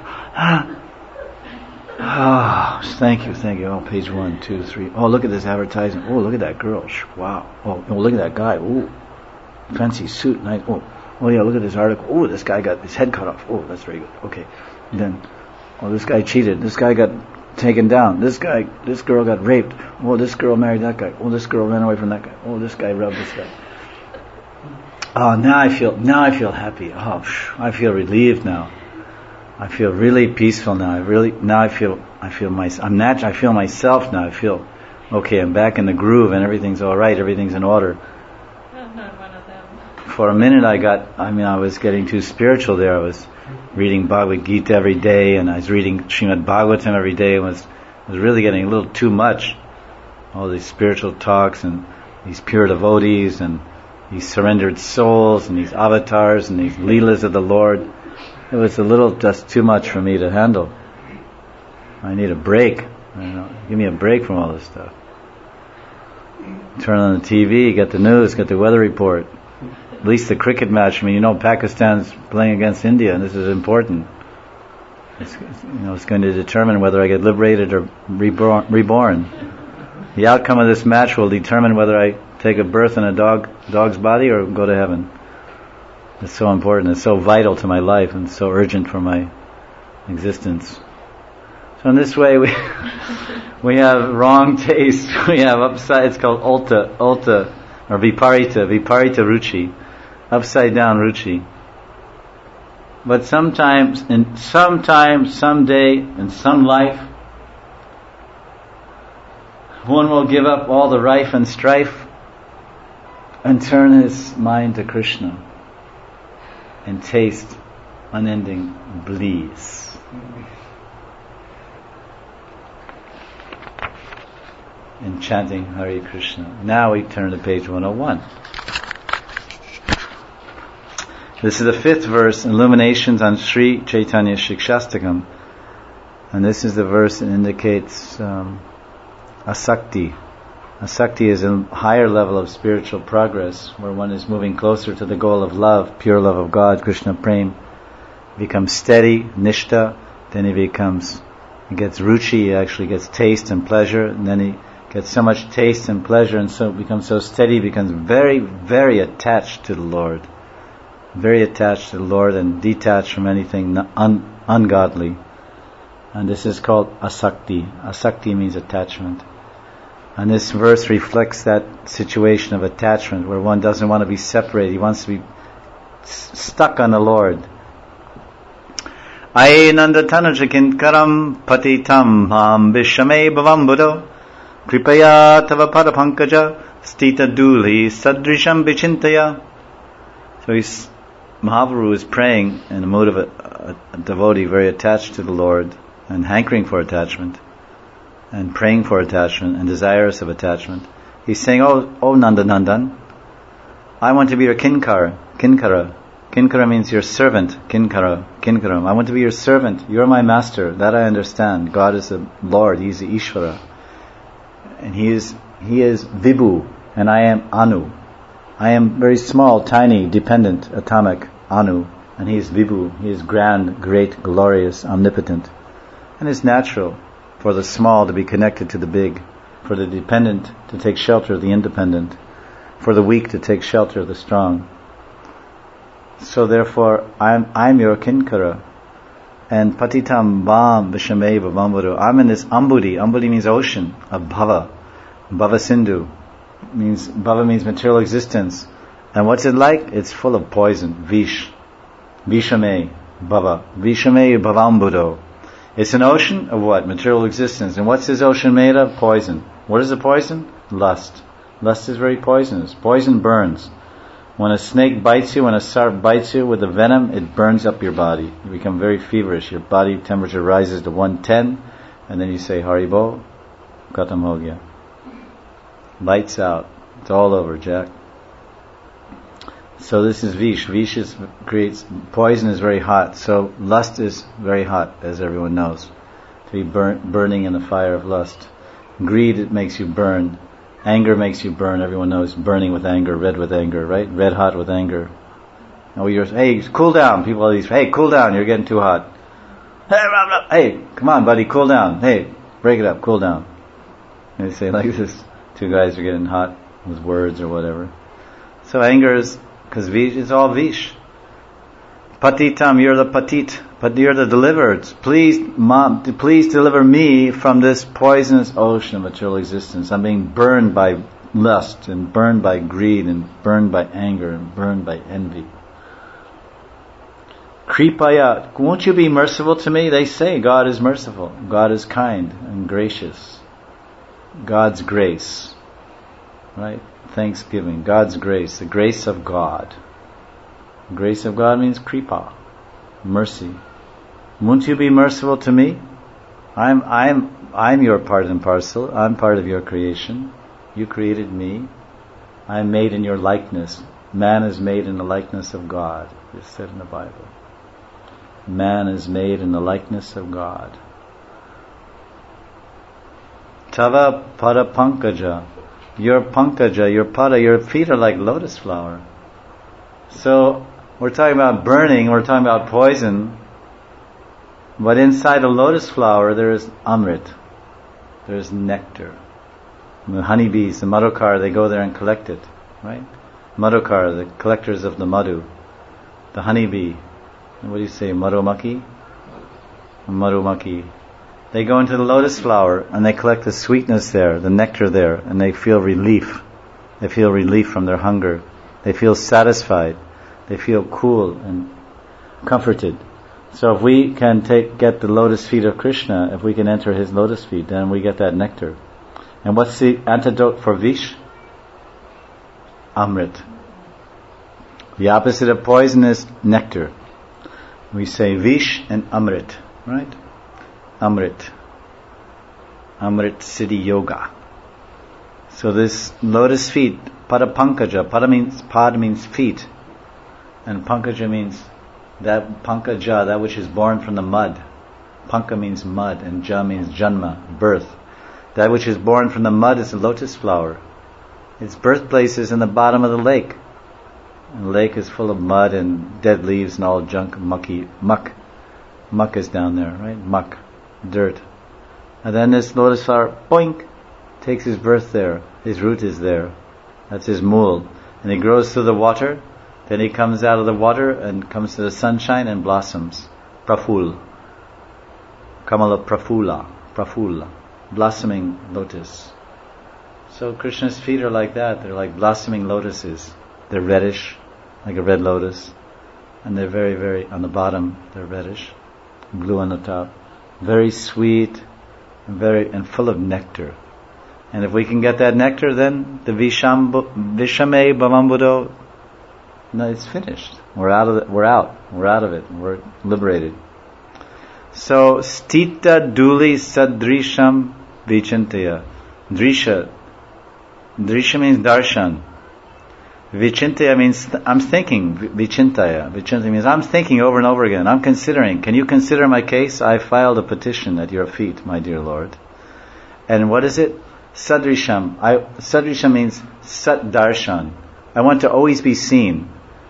Thank you. Oh, page 1, 2, 3. Oh, look at this advertisement. Oh, look at that girl. Wow. Oh, look at that guy. Oh, fancy suit. Nice. Oh yeah, look at this article. Oh, this guy got his head cut off. Oh, that's very good. Okay. And then, this guy cheated. This guy got taken down. This girl got raped. Oh, this girl married that guy. Oh, this girl ran away from that guy. Oh, this guy rubbed this guy. Oh, now I feel happy. Oh, I feel relieved now. I feel really peaceful now. I feel myself now. I feel okay. I'm back in the groove, and everything's all right. Everything's in order. I'm not one of them. For a minute, I was getting too spiritual there. I was reading Bhagavad Gita every day, and I was reading Srimad Bhagavatam every day. It was really getting a little too much. All these spiritual talks and these pure devotees and these surrendered souls and these avatars and these leelas of the Lord. It was a little just too much for me to handle. I need a break. Give me a break from all this stuff. Turn on the TV, get the news, get the weather report. At least the cricket match. Pakistan's playing against India, and this is important. It's going to determine whether I get liberated or reborn. The outcome of this match will determine whether I take a birth in a dog's body or go to heaven. It's so important. It's so vital to my life and so urgent for my existence. So in this way, we have wrong taste. We have upside. It's called ulta or viparita ruchi, upside down ruchi. But sometimes, someday, in some life, one will give up all the rife and strife and turn his mind to Krishna and taste unending bliss. In chanting Hare Krishna. Now we turn to page 101. This is the 5th verse, Illuminations on Sri Chaitanya Shikshastakam. And this is the verse that indicates asakti. Asakti is a higher level of spiritual progress, where one is moving closer to the goal of love, pure love of God, Krishna Prem. Becomes steady, nishta, then he gets ruchi, he actually gets taste and pleasure, and then he gets so much taste and pleasure, and so becomes so steady, becomes very, very attached to the Lord. Very attached to the Lord and detached from anything ungodly. And this is called asakti. Asakti means attachment. And this verse reflects that situation of attachment where one doesn't want to be separated. He wants to be stuck on the Lord. Ainanda tanaja kinkaram patitam ham vishame bhavam buddho kripaya tava parapankaja stita duli sadrisham vichintaya. So Mahaprabhu is praying in the mood of a devotee very attached to the Lord and hankering for attachment and praying for attachment and desirous of attachment. He's saying, Oh Nanda Nandan, I want to be your kinkara. Kinkara means your servant. Kinkaram. I want to be your servant. You're my master. That I understand. God is the Lord. He's the Ishvara. And He is Vibhu, and I am Anu. I am very small, tiny, dependent, atomic Anu, and He is Vibhu. He is grand, great, glorious, omnipotent. And it's natural for the small to be connected to the big, for the dependent to take shelter of the independent, for the weak to take shelter of the strong. So therefore, I'm your kinkara. And patitam bam vishame bhavambudo. I'm in this ambudi. Ambudi means ocean of bhava. Bhava sindhu means, bhava means material existence. And what's it like? It's full of poison. Vish. Vishame bhava. Vishame bhavambudo. It's an ocean of what? Material existence. And what's this ocean made of? Poison. What is the poison? Lust. Lust is very poisonous. Poison burns. When a snake bites you, when a sarp bites you with the venom, it burns up your body. You become very feverish. Your body temperature rises to 110, and then you say, Haribo, Khatam ho gaya. Lights out. It's all over, Jack. So this is Vish. Vish creates, poison is very hot. So lust is very hot, as everyone knows. To be burning in the fire of lust. Greed, it makes you burn. Anger makes you burn. Everyone knows burning with anger, red with anger, right? Red hot with anger. Hey, cool down. People are these, hey, cool down. You're getting too hot. Hey, come on, buddy, cool down. Hey, break it up, cool down. And they say like this. Two guys are getting hot with words or whatever. So anger is, because Vish is all Vish. Patitam, you're the patit, but you're the delivered. Please deliver me from this poisonous ocean of material existence. I'm being burned by lust, and burned by greed, and burned by anger, and burned by envy. Kripaya, won't you be merciful to me? They say God is merciful. God is kind and gracious. God's grace. Right? Thanksgiving. God's grace. The grace of God. Grace of God means kripa, mercy. Won't you be merciful to me? I'm your part and parcel. I'm part of your creation. You created me. I'm made in your likeness. Man is made in the likeness of God. It's said in the Bible. Man is made in the likeness of God. Tava pada pankaja. Your pankaja, your pada, your feet are like lotus flower. So, we're talking about burning, we're talking about poison, but inside a lotus flower there is amrit, there is nectar. The honeybees, the madhukar, they go there and collect it, right? Madhukar, the collectors of the madhu, the honeybee. What do you say, madhumaki? Madhumaki. They go into the lotus flower and they collect the sweetness there, the nectar there, and they feel relief. They feel relief from their hunger. They feel satisfied. They feel cool and comforted. So if we can get the lotus feet of Krishna, if we can enter his lotus feet, then we get that nectar. And what's the antidote for Vish? Amrit. The opposite of poison is nectar. We say Vish and Amrit, right? Amrit. Amrit Siddhi Yoga. So this lotus feet, pada pankaja, pad means feet. And pankaja means that which is born from the mud. Panka means mud, and ja means janma, birth. That which is born from the mud is a lotus flower. Its birthplace is in the bottom of the lake. And the lake is full of mud and dead leaves and all junk, muck. Muck is down there, right? Muck, dirt. And then this lotus flower, boink, takes his birth there. His root is there. That's his mool. And he grows through the water. Then he comes out of the water and comes to the sunshine and blossoms. Praful. Kamala prafula. Blossoming lotus. So Krishna's feet are like that. They're like blossoming lotuses. They're reddish, like a red lotus. And they're very, very, on the bottom, they're reddish. Blue on the top. Very sweet and full of nectar. And if we can get that nectar, then the Vishame Bhavambudo, no, it's finished. We're out of it. We're liberated. So, stita duli sadrisham vichintaya. Drisha means darshan. Vichintaya means I'm thinking. Vichintaya means I'm thinking over and over again. I'm considering. Can you consider my case? I filed a petition at your feet, my dear Lord. And what is it? Sadrisham. Sadrisham means sat darshan. I want to always be seen.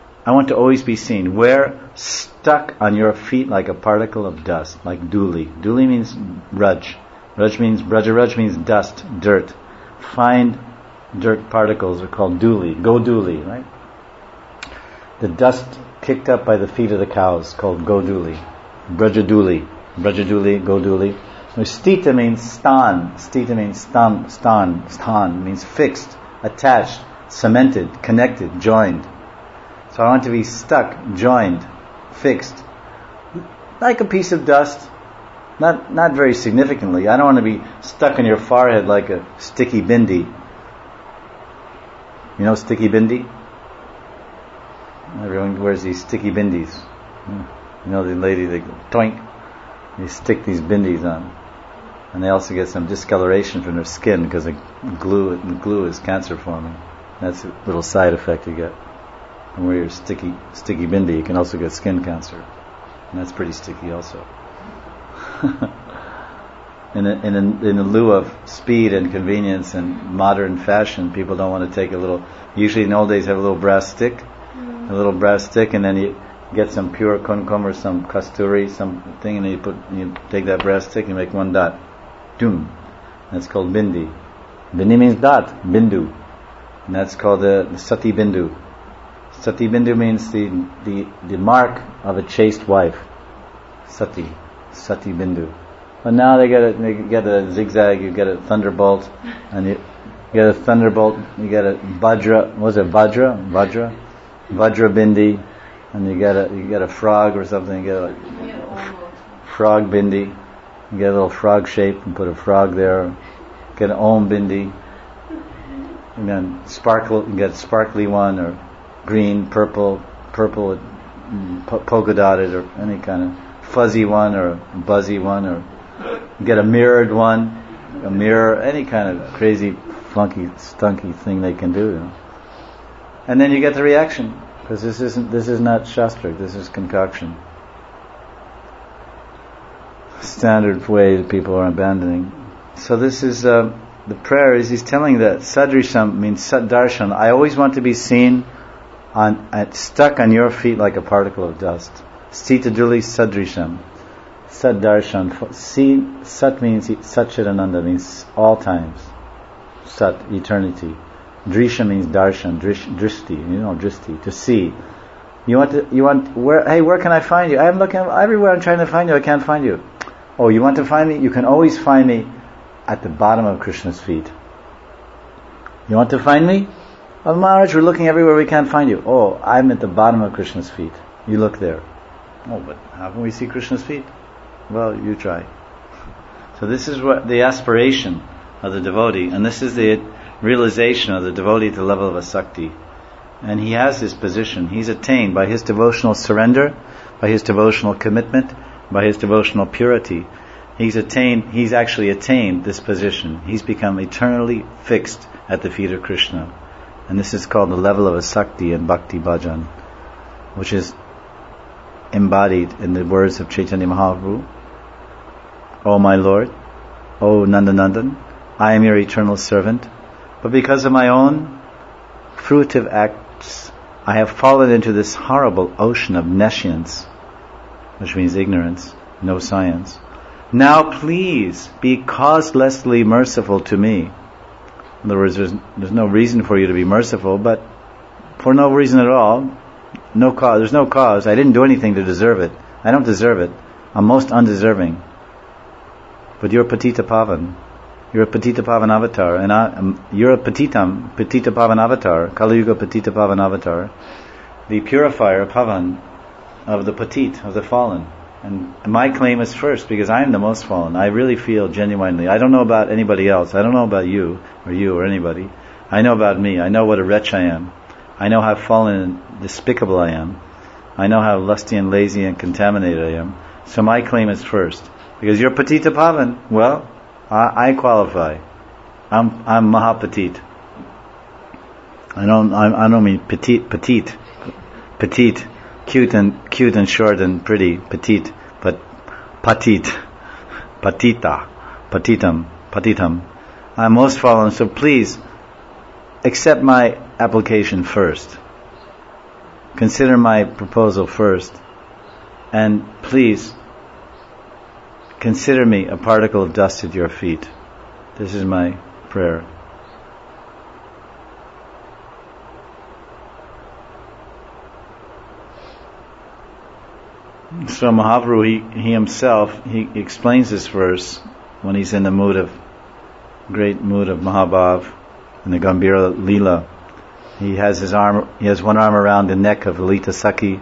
Where? Stuck on your feet like a particle of dust, like duli. Duli means raj. Raj means dust, dirt. Fine dirt particles are called duli. Go duli, right? The dust kicked up by the feet of the cows, called Goduli. Brajaduli. Brajaduli, Goduli. Stita means stan. Stita means stan means fixed, attached, cemented, connected, joined. So I want to be stuck, joined, fixed. Like a piece of dust. Not very significantly. I don't want to be stuck in your forehead like a sticky bindi. You know sticky bindi? Everyone wears these sticky bindis. You know the lady, they go toink. They stick these bindis on. And they also get some discoloration from their skin because the glue is cancer forming. That's a little side effect you get. And where you're sticky bindi, you can also get skin cancer. And that's pretty sticky also. In the lieu of speed and convenience and modern fashion, people don't want to take a little. Usually in old days, have a little brass stick, and then you get some pure kumkum or some kasturi, something, and then you take that brass stick and you make one dot, doom. That's called bindi. Bindi means dot, bindu, and that's called the sati bindu. Sati bindu means the mark of a chaste wife. Sati bindu. But now they get a zigzag, you get a thunderbolt, and you get a thunderbolt, you get a vajra, what was it, vajra bindi, and you get a frog or something, you get a frog bindi, you get a little frog shape and put a frog there, get an om bindi, and then you get a sparkly one, or green, purple with polka dotted, or any kind of fuzzy one, or buzzy one, or get a mirrored one, a mirror, any kind of crazy, funky, stunky thing they can do. You know? And then you get the reaction, because this is not shastric, this is concoction. Standard way that people are abandoning. So this is the prayer. He's telling that sadrisham means saddarshan. I always want to be seen stuck on your feet like a particle of dust. Stitaduli sadrisham. Saddarshan. Sat means Satchidananda, means all times. Sat, eternity. Drisha means darshan, dristi, to see. Where can I find you? I'm looking everywhere, I'm trying to find you, I can't find you. Oh, you want to find me? You can always find me at the bottom of Krishna's feet. You want to find me? Oh, Maharaj, we're looking everywhere, we can't find you. Oh, I'm at the bottom of Krishna's feet. You look there. Oh, but how can we see Krishna's feet? Well, you try. So this is what the aspiration of the devotee, and this is the realization of the devotee to the level of asakti. And he has this position. He's attained by his devotional surrender, by his devotional commitment, by his devotional purity. He's actually attained this position. He's become eternally fixed at the feet of Krishna. And this is called the level of asakti in Bhakti Bhajan, which is embodied in the words of Chaitanya Mahaprabhu. O my Lord, O Nandanandan, I am your eternal servant, but because of my own fruitive acts, I have fallen into this horrible ocean of nescience, which means ignorance, no science. Now please be causelessly merciful to me. In other words, there's no reason for you to be merciful, but for no reason at all, no cause. There's no cause. I didn't do anything to deserve it. I don't deserve it. I'm most undeserving. But you're Patita Pavan. You're a Patita Pavan avatar, and you're a Patita Pavan avatar, Kali Yuga Patita Pavan avatar, the purifier Pavan of the Patit, of the fallen. And my claim is first, because I am the most fallen. I really feel genuinely. I don't know about anybody else. I don't know about you or anybody. I know about me. I know what a wretch I am. I know how fallen and despicable I am. I know how lusty and lazy and contaminated I am. So my claim is first. Because you're Patita Pavan. Well, I qualify. I'm Mahapatit. I don't mean petite, cute and short and pretty, petite, but patitam. I'm most fallen, so please accept my application first. Consider my proposal first, and please consider me a particle of dust at your feet. This is my prayer. So Mahaprabhu, he himself, he explains this verse when he's in the great mood of Mahabhav in the Gambhira Leela. He has one arm around the neck of Lalita Sakhi,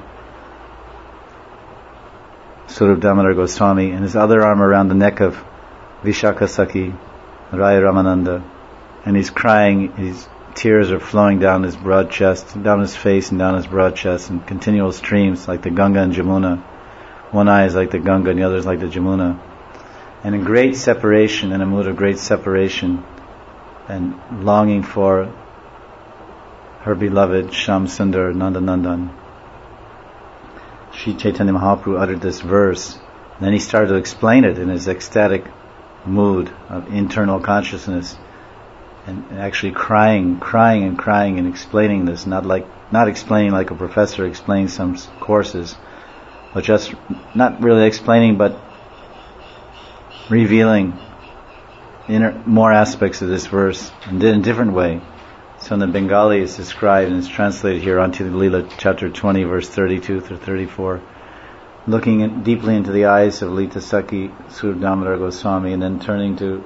Swarup Damodar Goswami, and his other arm around the neck of Vishakha Sakhi, Raya Ramananda, and he's crying. His tears are flowing down his broad chest, down his face and down his broad chest in continual streams like the Ganga and Jamuna. One eye is like the Ganga and the other is like the Jamuna. And in great separation, in a mood of great separation, and longing for her beloved Shyam Sundar Nandanandan, Sri Chaitanya Mahaprabhu uttered this verse. And then he started to explain it in his ecstatic mood of internal consciousness, and actually crying and explaining this, not explaining like a professor explains some courses, but just not really explaining, but revealing more aspects of this verse in a different way. So in the Bengali it's described and it's translated here onto the Leela chapter 20 verse 32 through 34, looking deeply into the eyes of Lalita Sakhi, Swarup Damodar Goswami, and then turning to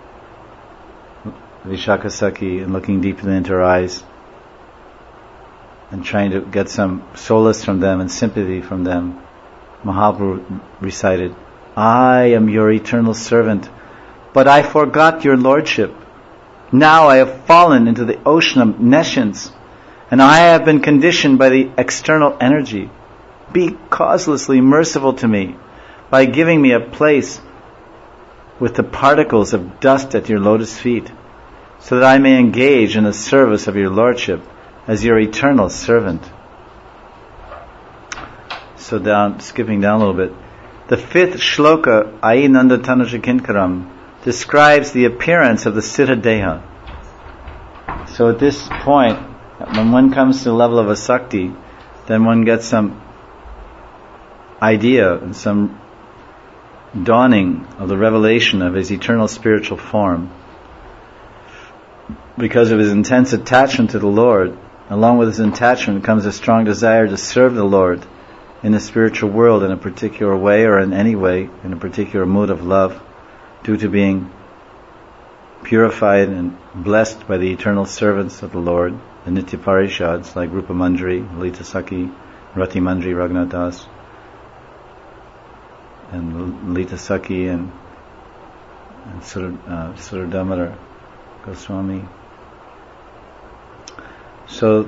Vishakha Sakhi and looking deeply into her eyes and trying to get some solace from them and sympathy from them. Mahaprabhu recited, "I am your eternal servant, but I forgot your lordship. Now I have fallen into the ocean of nescience, and I have been conditioned by the external energy. Be causelessly merciful to me by giving me a place with the particles of dust at your lotus feet, so that I may engage in the service of your lordship as your eternal servant." So skipping down a little bit, the 5th shloka, Ai Nanda Tanusha Kinkaram, describes the appearance of the Siddha Deha. So at this point, when one comes to the level of Asakti, then one gets some idea and some dawning of the revelation of his eternal spiritual form. Because of his intense attachment to the Lord, along with his attachment comes a strong desire to serve the Lord in the spiritual world in a particular way, or in any way, in a particular mood of love, due to being purified and blessed by the eternal servants of the Lord, the Nitya Parishads, like Rupa Manjari, Lalita Sakhi, Rati Manjari, Raghunath Das, and Lalita Sakhi, and Swarup Damodar Goswami. So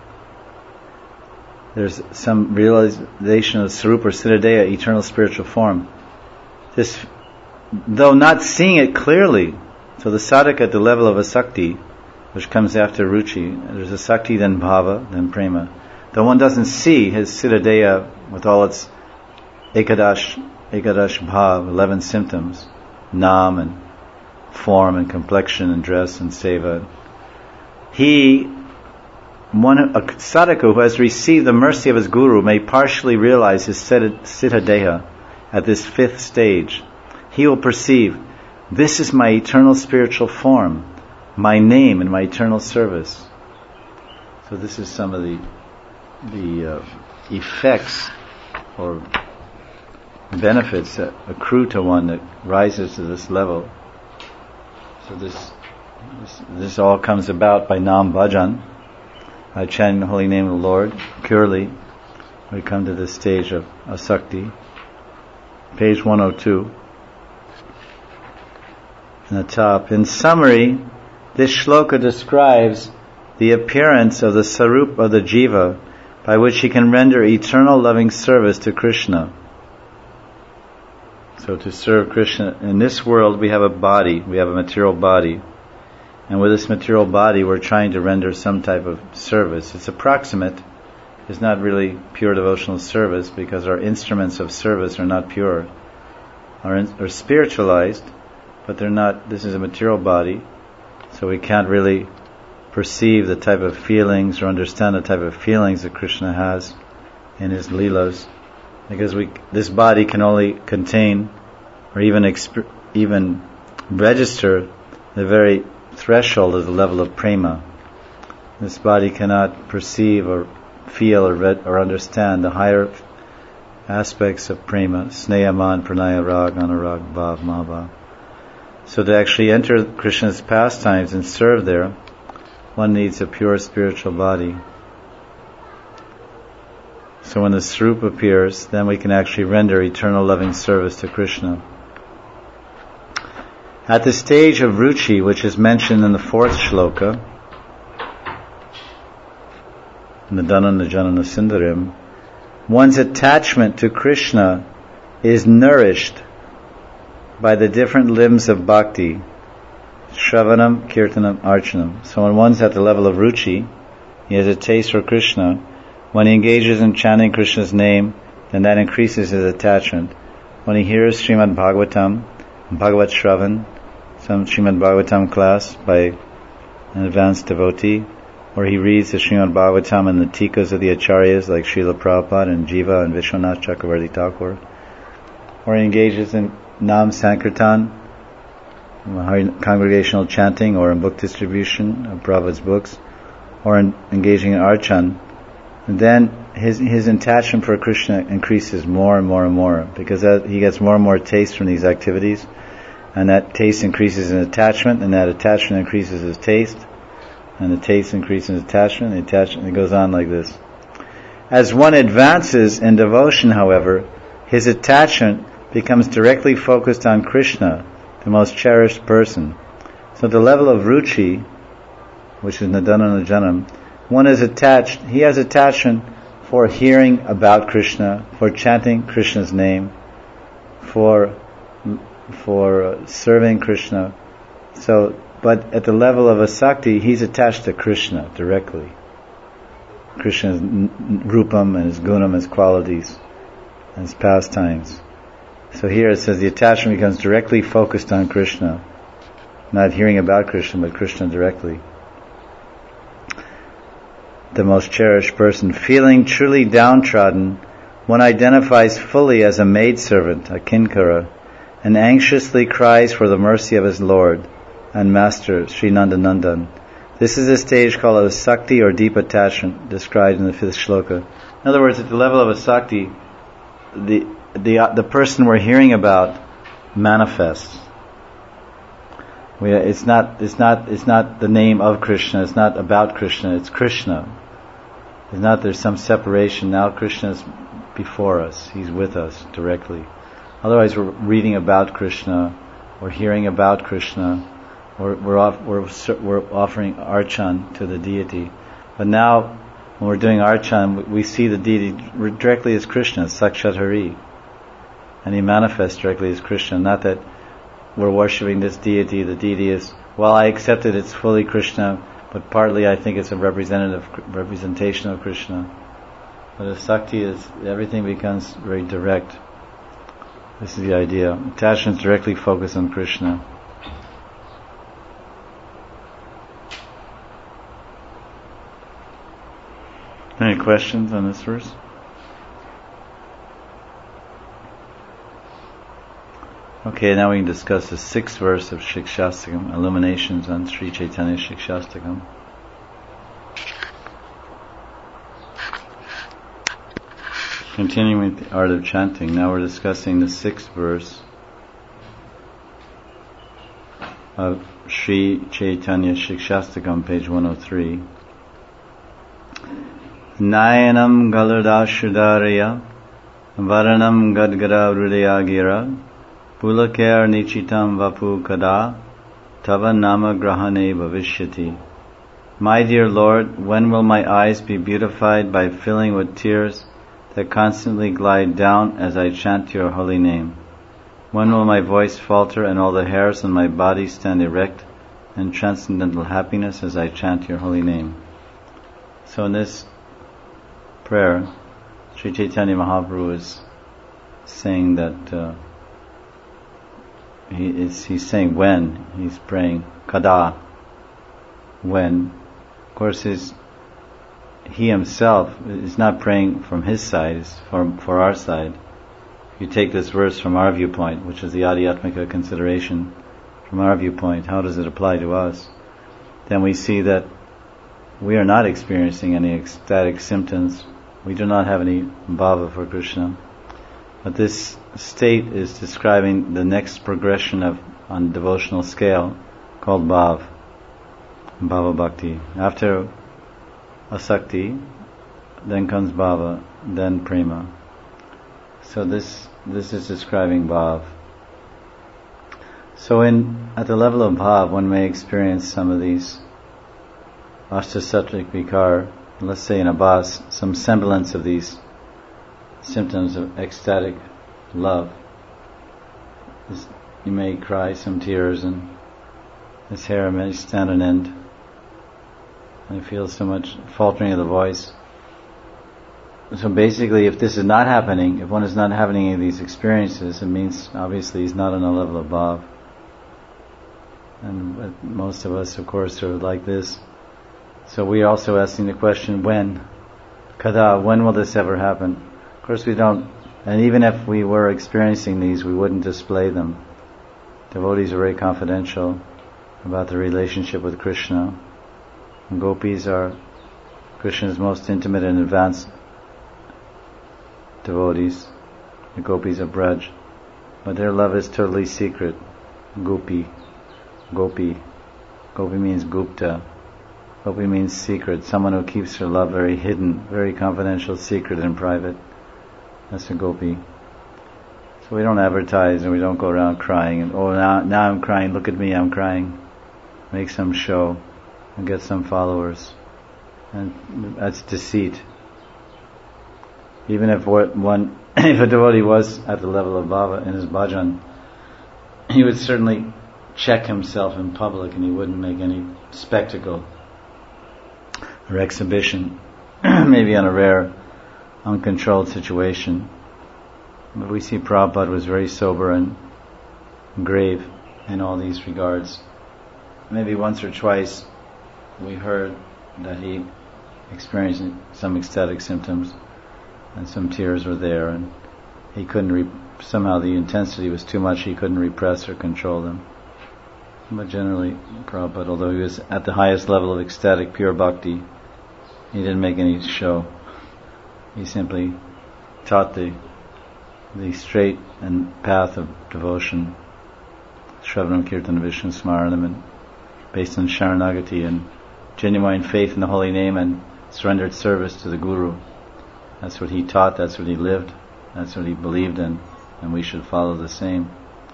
there's some realization of Sarup or Siddhadeha, eternal spiritual form. This, though not seeing it clearly, so the sadhaka at the level of Asakti, which comes after Ruchi, there's Asakti, then Bhava, then Prema. Though one doesn't see his Siddhadeha with all its Ekadash Bhav, 11 symptoms, Nam and form and complexion and dress and seva, a sadhaka who has received the mercy of his guru may partially realize his Siddha Deha at this 5th stage. He will perceive, this is my eternal spiritual form, my name and my eternal service. So this is some of the effects or benefits that accrue to one that rises to this level. So this all comes about by Nam Bhajan, by chanting the holy name of the Lord purely. We come to this stage of Asakti. Page 102. In the top. In summary, this shloka describes the appearance of the Sarup of the Jiva by which he can render eternal loving service to Krishna. So to serve Krishna, in this world we have a body, we have a material body. And with this material body we're trying to render some type of service. It's approximate. It's not really pure devotional service because our instruments of service are not pure. Are spiritualized, but they're not. This is a material body, so we can't really perceive the type of feelings or understand the type of feelings that Krishna has in his leelas, because this body can only contain or even register the very threshold of the level of prema. This body cannot perceive or feel or understand the higher aspects of prema, snehaman, pranaya, rag, anurag, bhav, mahava. So to actually enter Krishna's pastimes and serve there, one needs a pure spiritual body. So when the Swarup appears, then we can actually render eternal loving service to Krishna. At the stage of Ruchi, which is mentioned in the 4th shloka, Nadana Najanana Sundarim, one's attachment to Krishna is nourished by the different limbs of bhakti, Shravanam, Kirtanam, Archanam. So when one's at the level of Ruchi, he has a taste for Krishna. When he engages in chanting Krishna's name, then that increases his attachment. When he hears Srimad Bhagavatam, Bhagavat Shravan, some Srimad Bhagavatam class by an advanced devotee, or he reads the Srimad Bhagavatam and the tikas of the acharyas like Srila Prabhupada and Jiva and Vishwanath Chakravarti Thakur, or he engages in Nam Sankirtan, congregational chanting, or in book distribution of Prabhupada's books, or in engaging in Archan, and then his attachment for Krishna increases more and more and more, because he gets more and more taste from these activities, and that taste increases in attachment, and that attachment increases his taste, and the taste increases in attachment, and the attachment, it goes on like this. As one advances in devotion, however, his attachment becomes directly focused on Krishna, the most cherished person. So the level of Ruchi, which is Nadana Najanam, one is attached, he has attachment for hearing about Krishna, for chanting Krishna's name, for serving Krishna. So, but at the level of Asakti, he's attached to Krishna directly. Krishna's rupam and his gunam, his qualities, and his pastimes. So here it says the attachment becomes directly focused on Krishna, not hearing about Krishna, but Krishna directly. The most cherished person. Feeling truly downtrodden, one identifies fully as a maidservant, a kinkara, and anxiously cries for the mercy of his Lord and Master, Sri Nandanandan. This is a stage called a Sakti or deep attachment, described in the 5th shloka. In other words, at the level of a Sakti, the person we're hearing about manifests. It's not the name of Krishna. It's not about Krishna. It's Krishna. It's not there's some separation. Now Krishna is before us. He's with us directly. Otherwise, we're reading about Krishna, or hearing about Krishna, or we're offering archan to the deity. But now, when we're doing archan, we see the deity directly as Krishna, Sakshat Hari, and he manifests directly as Krishna. Not that we're worshipping this deity. The deity is, well, I accept it, it's fully Krishna, but partly I think it's a representation of Krishna. But if Sakti is, everything becomes very direct. This is the idea. Attachment is directly focused on Krishna. Any questions on this verse? Okay, now we can discuss the 6th verse of Shikshastakam, Illuminations on Sri Chaitanya Shikshastakam. Continuing with the art of chanting, now we're discussing the 6th verse of Sri Chaitanya Shikshastakam, page 103. Nayanam galadashudaraya varanam gadgara hridayagira pulakar nichitam vapu kada tava nama grahane bhavishyati. My dear Lord, when will my eyes be beautified by filling with tears that constantly glide down as I chant your holy name? When will my voice falter and all the hairs on my body stand erect in transcendental happiness as I chant your holy name? So in this prayer, Sri Chaitanya Mahaprabhu is saying that he's saying when, he's praying kada, when. Of course, he himself is not praying from his side, it's for our side. If you take this verse from our viewpoint, which is the Adhyatmika consideration, from our viewpoint, how does it apply to us? Then we see that we are not experiencing any ecstatic symptoms. We do not have any bhava for Krishna. But this state is describing the next progression on devotional scale called Bhava Bhakti. After Asakti, then comes Bhava, then Prema. So this is describing Bhav. So at the level of Bhav, one may experience some of these Ashtasattvic Vikar, let's say in a bhas, some semblance of these symptoms of ecstatic love. You may cry some tears, and his hair may stand on end, and you feel so much faltering of the voice. So basically, if this is not happening, if one is not having any of these experiences, it means obviously he's not on a level of Bhav. And most of us, of course, are like this. So we are also asking the question, when? Kada, when will this ever happen? Of course we don't, and even if we were experiencing these, we wouldn't display them. Devotees are very confidential about their relationship with Krishna. And gopis are Krishna's most intimate and advanced devotees. The gopis of Braj. But their love is totally secret. Gopi. Gopi means Gupta. Gopi means secret. Someone who keeps her love very hidden, very confidential, secret and private. That's a gopi. So we don't advertise and we don't go around crying and now I'm crying, look at me, I'm crying. Make some show and get some followers. And that's deceit. Even if if a devotee was at the level of Bhava in his bhajan, he would certainly check himself in public and he wouldn't make any spectacle or exhibition, maybe on a rare, uncontrolled situation. But we see Prabhupada was very sober and grave in all these regards. Maybe once or twice we heard that he experienced some ecstatic symptoms and some tears were there, and he couldn't somehow the intensity was too much, he couldn't repress or control them. But generally, Prabhupada, although he was at the highest level of ecstatic pure bhakti, he didn't make any show. He simply taught the straight and path of devotion, Shravanam Kirtan Vishnu Smaranam, and based on Sharanagati and genuine faith in the holy name and surrendered service to the Guru. That's what he taught, that's what he lived, that's what he believed in, and we should follow the same.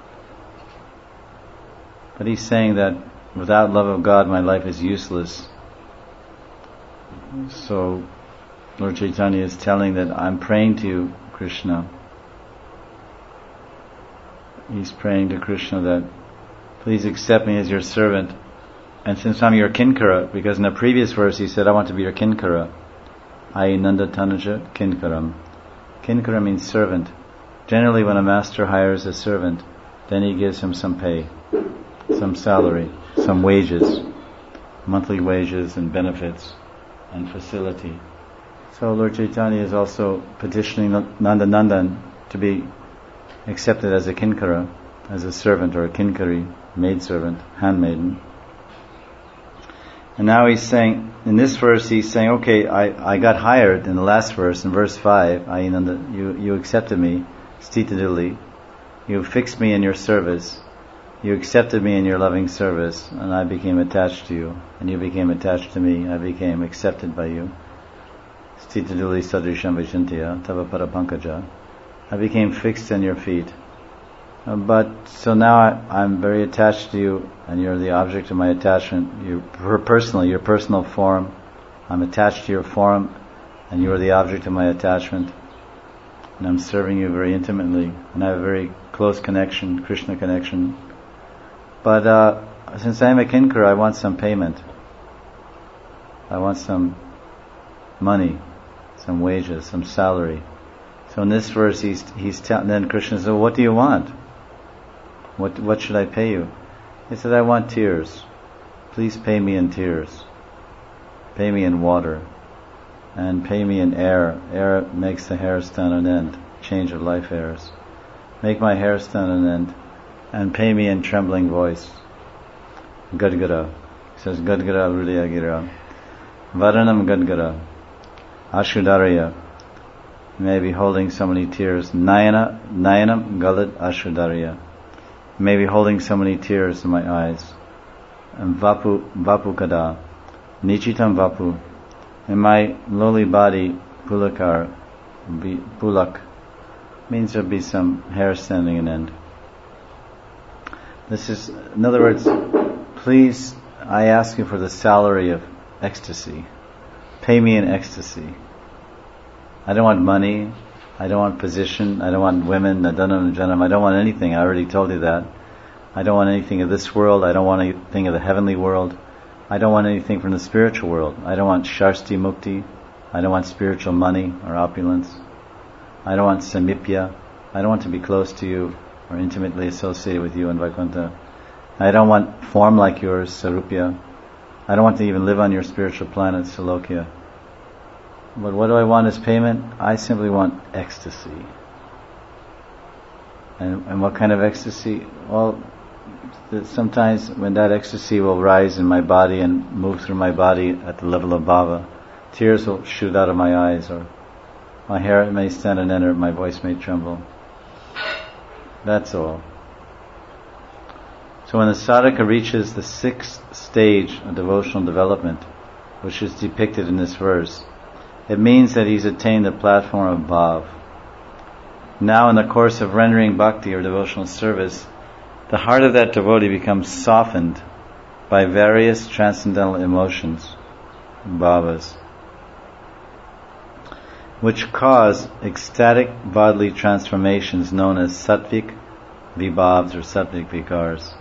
But he's saying that without love of God, my life is useless. So Lord Chaitanya is telling that I'm praying to you, Krishna. He's praying to Krishna that please accept me as your servant. And since I'm your kinkara, because in the previous verse he said, I want to be your kinkara. Ai nanda tanuja kinkaram. Kinkara means servant. Generally when a master hires a servant, then he gives him some pay, some salary, some wages, monthly wages and benefits and facility. So Lord Chaitanya is also petitioning Nanda Nandan to be accepted as a kinkara, as a servant or a kinkari, maidservant, handmaiden. And now he's saying, in this verse he's saying, okay, I got hired in the last verse, in verse 5, you accepted me, Stita Dili, you fixed me in your service, you accepted me in your loving service, and I became attached to you, and you became attached to me, I became accepted by you. Stita Dili Sadrisham Vishantya, Tava Parapankaja. I became fixed in your feet. But so now I'm very attached to you, and you're the object of my attachment. Your personal form. I'm attached to your form, and you're the object of my attachment. And I'm serving you very intimately, and I have a very close connection, Krishna connection. But since I am a kinkara, I want some payment. I want some money, some wages, some salary. So in this verse, then Krishna says, "What do you want? What should I pay you?" He said, "I want tears. Please pay me in tears. Pay me in water, and pay me in air. Air makes the hair stand on end. Change of life airs. Make my hair stand on end, and pay me in trembling voice." Gadgara. He says, "Gadgara Hridayagira. Varanam Gadgara. Ashudaraya. He may be holding so many tears. Nayanam Galat Ashudariya. He may be holding so many tears in my eyes. And Vapu Kada. Nichitam Vapu. In my lowly body, Pulak, means there'll be some hair standing an end. This is, in other words, please, I ask you for the salary of ecstasy. Pay me in ecstasy. I don't want money, I don't want position, I don't want women, I don't want anything, I already told you that. I don't want anything of this world, I don't want anything of the heavenly world, I don't want anything from the spiritual world. I don't want Shasti Mukti, I don't want spiritual money or opulence. I don't want Samipya, I don't want to be close to you or intimately associated with you in Vaikuntha. I don't want form like yours, Sarupya. I don't want to even live on your spiritual planet, Salokya. But what do I want as payment? I simply want ecstasy. And what kind of ecstasy? Well, sometimes when that ecstasy will rise in my body and move through my body at the level of bhava, tears will shoot out of my eyes, or my hair may stand on end, or my voice may tremble. That's all. So when the sadhaka reaches the 6th stage of devotional development, which is depicted in this verse, it means that he's attained the platform of bhav. Now in the course of rendering bhakti or devotional service, the heart of that devotee becomes softened by various transcendental emotions, bhavas, which cause ecstatic bodily transformations known as sattvic vibhavs or sattvic vikars.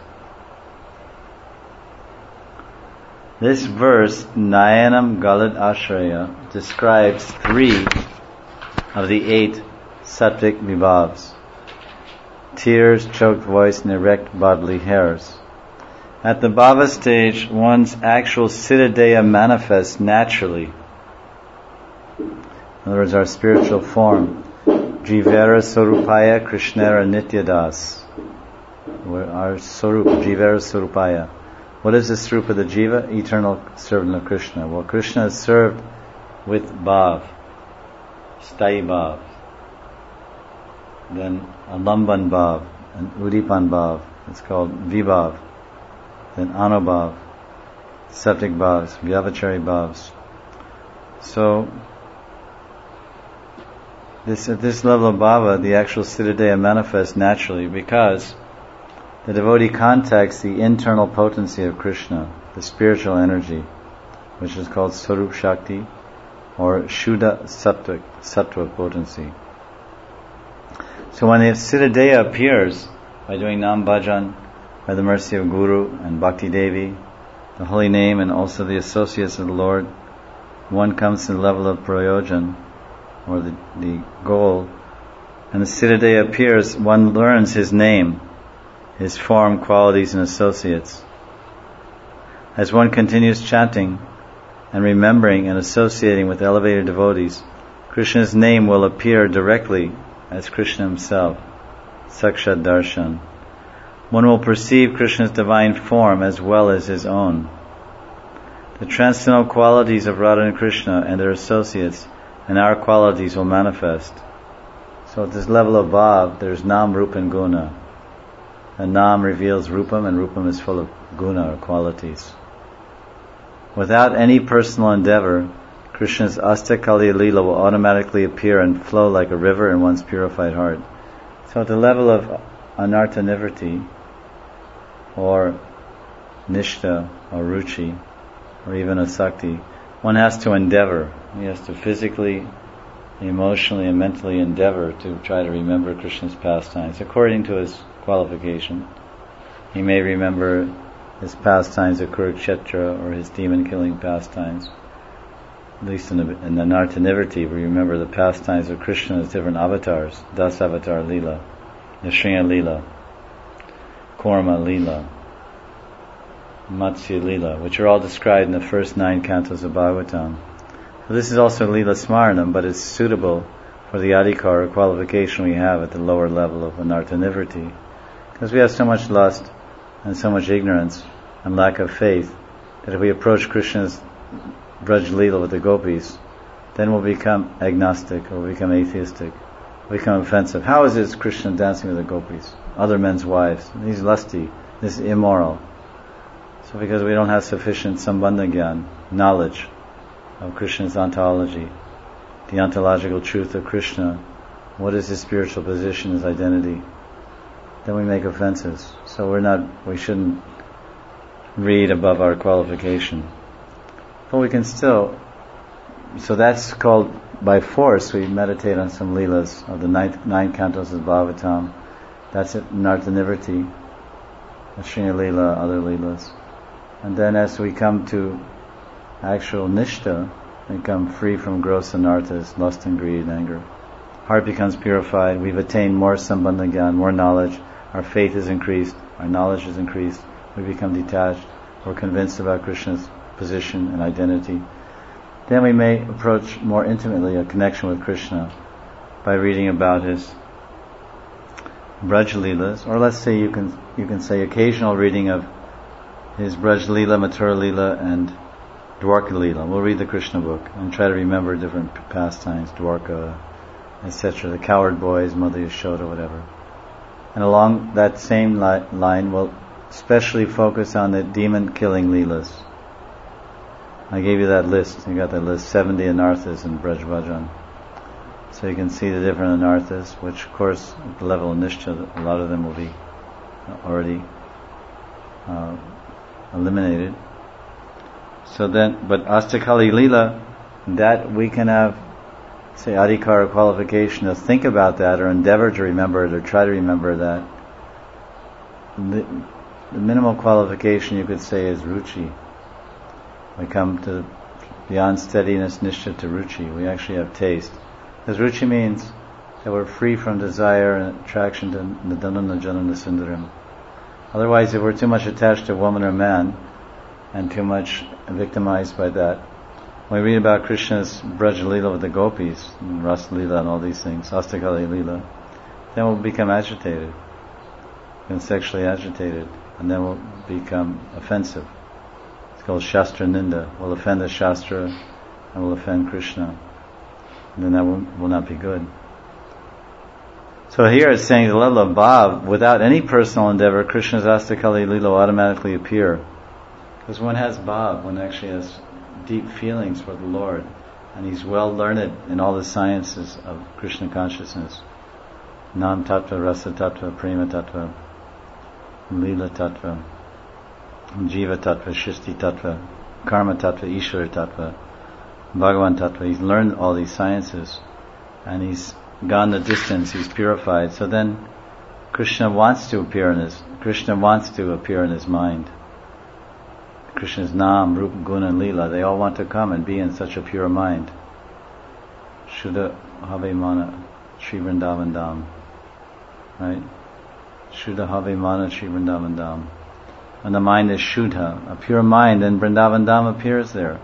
This verse, Nayanam Galat Ashraya, describes 3 of the 8 sattvic vibhavs: tears, choked voice, and erect bodily hairs. At the bhava stage, one's actual siddhadeha manifests naturally. In other words, our spiritual form. Jivera Sorupaya Krishnera Nityadas. Our Sorup, Jivera Sorupaya. What is the Srupa of the Jiva? Eternal servant of Krishna. Well, Krishna is served with bhav, Stayi bhav, then Alamban bhav, and Udipan bhav. It's called Vibhav. Then Anubhav, Sattvic bhavs, Vyavachari bhavs. So, at this level of bhava, the actual siddhadeha manifests naturally because the devotee contacts the internal potency of Krishna, the spiritual energy, which is called Sarup Shakti or Shuddha Sattva potency. So when the siddhadeha appears by doing Nam Bhajan, by the mercy of Guru and Bhakti Devi, the holy name, and also the associates of the Lord, one comes to the level of prayojan, or the goal, and the siddhadeha appears, one learns his name, his form, qualities, and associates. As one continues chanting and remembering and associating with elevated devotees, Krishna's name will appear directly as Krishna himself, Sakshat Darshan. One will perceive Krishna's divine form as well as his own. The transcendental qualities of Radha and Krishna and their associates and our qualities will manifest. So at this level of bhav, there's Nam, Rupa, and Guna. And Nam reveals Rupam, and Rupam is full of Guna, or qualities. Without any personal endeavor, Krishna's Astakali Leela will automatically appear and flow like a river in one's purified heart. So at the level of Anartha Nivrti, or Nishtha, or Ruchi, or even Asakti, one has to endeavor. He has to physically, emotionally, and mentally endeavor to try to remember Krishna's pastimes according to his qualification. He may remember his pastimes of Kurukshetra or his demon-killing pastimes. At least in the Anartha Nivrti, we remember the pastimes of Krishna's different avatars: Das-avatar Leela, Nrsimha Leela, Kurma Leela, Matsya Leela, which are all described in the first 9 cantos of Bhagavatam. So this is also Leela Smaranam, but it's suitable for the adhikar or qualification we have at the lower level of Anartha Nivrti. Because we have so much lust and so much ignorance and lack of faith that if we approach Krishna's Braj Leela with the gopis, then we'll become agnostic, or we'll become atheistic, we'll become offensive. How is this Krishna dancing with the gopis, other men's wives? He's lusty, this is immoral. So because we don't have sufficient sambandha gyan, knowledge of Krishna's ontology, the ontological truth of Krishna, what is his spiritual position, his identity, then we make offenses. So we shouldn't read above our qualification. But we can still, so that's called, by force, we meditate on some leelas of the nine cantos of Bhagavatam. That's it, Narta Nivriti, Shrina Leela, other leelas. And then as we come to actual nishta, we become free from gross anarthas, lust and greed and anger. Heart becomes purified, we've attained more sambandha gyan, more knowledge, our faith is increased, our knowledge is increased, we become detached, we're convinced about Krishna's position and identity. Then we may approach more intimately a connection with Krishna by reading about his Braj Leelas, or let's say you can say occasional reading of his Braj Leela, Mathura Leela, and Dwarka Leela. We'll read the Krishna book and try to remember different pastimes, Dwarka, etc., the coward boys, Mother Yashoda, whatever. And along that same line, we'll especially focus on the demon-killing Leelas. I gave you that list. You got that list, 70 anarthas in Braj Bhajan. So you can see the different anarthas, which of course at the level of Nishta, a lot of them will be already eliminated. So then, but Astakali Leela, that we can have, say, adhikara qualification to think about that, or endeavor to remember it, or try to remember that. The minimal qualification you could say is ruchi. We come to beyond steadiness, nishta, to ruchi. We actually have taste. Because ruchi means that we're free from desire and attraction to nadanana janana sundaram. Otherwise, if we're too much attached to a woman or man, and too much victimized by that, when we read about Krishna's Braj Leela with the gopis, and Ras Leela and all these things, Astakali Leela, then we'll become agitated, and sexually agitated, and then we'll become offensive. It's called Shastra Ninda. We'll offend the Shastra, and we'll offend Krishna. And then that will not be good. So here it's saying the level of bhav, without any personal endeavor, Krishna's Astakali Leela will automatically appear. Because one has bhav, one actually has deep feelings for the Lord, and he's well learned in all the sciences of Krishna consciousness. Nam Tattva, Rasa Tattva, Prema Tattva, Leela Tattva, Jiva Tattva, Shristi Tattva, Karma Tattva, Ishvara Tattva, Bhagavan Tattva. He's learned all these sciences, and he's gone the distance, he's purified. So then Krishna wants to appear in his mind. Krishna's Nam, Rupa, Guna and Leela, they all want to come and be in such a pure mind. Shuddha Have Mana Shri Vrindavan Dham. Right? Shuddha Have Mana Shri Vrindavan Dham. When the mind is Shuddha, a pure mind, then Vrindavan Dham appears there.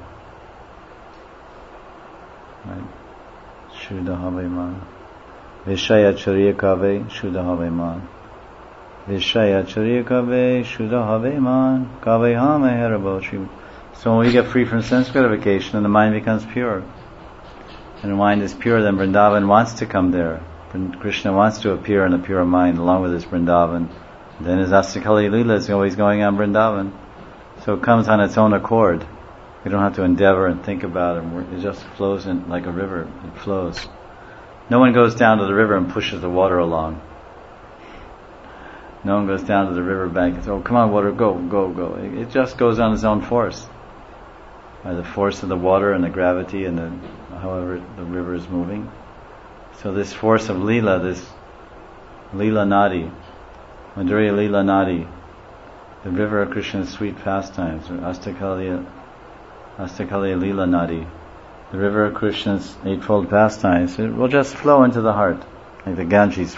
Right? Shuddha Have Mana. Vishaya Chariya Kave Shuddha Have Mana. Vishaya Chariya Kave Shuddha Have Man Kave Hame Herabotri. So when we get free from sense gratification, and the mind becomes pure. And the mind is pure, then Vrindavan wants to come there. Krishna wants to appear in a pure mind along with his Vrindavan. Then his Astakali Leela is always going on Vrindavan. So it comes on its own accord. We don't have to endeavor and think about it. It just flows in like a river. It flows. No one goes down to the river and pushes the water along. No one goes down to the river bank and says, "Oh, come on, water, go, go, go." It just goes on its own force. By the force of the water and the gravity and however the river is moving. So this force of Leela, this Leela Nadi, Madhurya Leela Nadi, the river of Krishna's sweet pastimes, or Astakaliya Leela Nadi, the river of Krishna's eightfold pastimes, it will just flow into the heart. Like the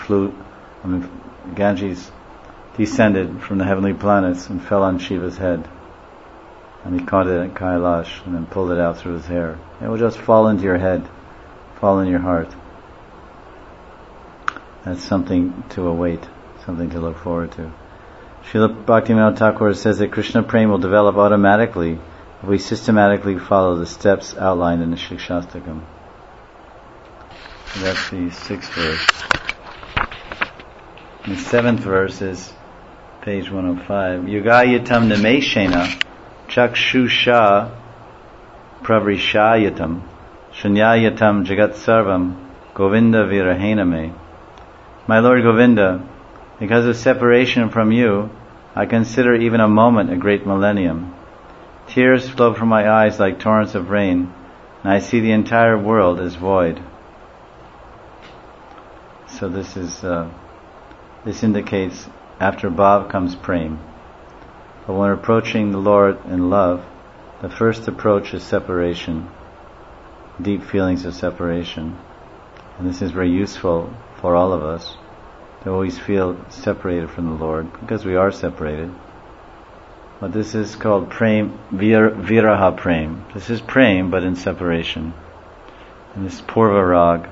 Ganges descended from the heavenly planets and fell on Shiva's head. And he caught it at Kailash and then pulled it out through his hair. It will just fall into your head, fall in your heart. That's something to await, something to look forward to. Srila Bhaktivinoda Thakur says that Krishna Prema will develop automatically if we systematically follow the steps outlined in the Shikshastakam. So that's the 6th verse. The 7th verse is page 105. Yugayatam nimeshena chakshusha pravrishayatam shunya jagat sarvam Govinda virahename. My Lord Govinda, because of separation from you, I consider even a moment a great millennium. Tears flow from my eyes like torrents of rain, and I see the entire world as void. So this indicates after bhav comes prem. But when approaching the Lord in love, the first approach is separation, deep feelings of separation. And this is very useful for all of us to always feel separated from the Lord, because we are separated. But this is called prem, viraha prem. This is prem, but in separation. And this is purva rag,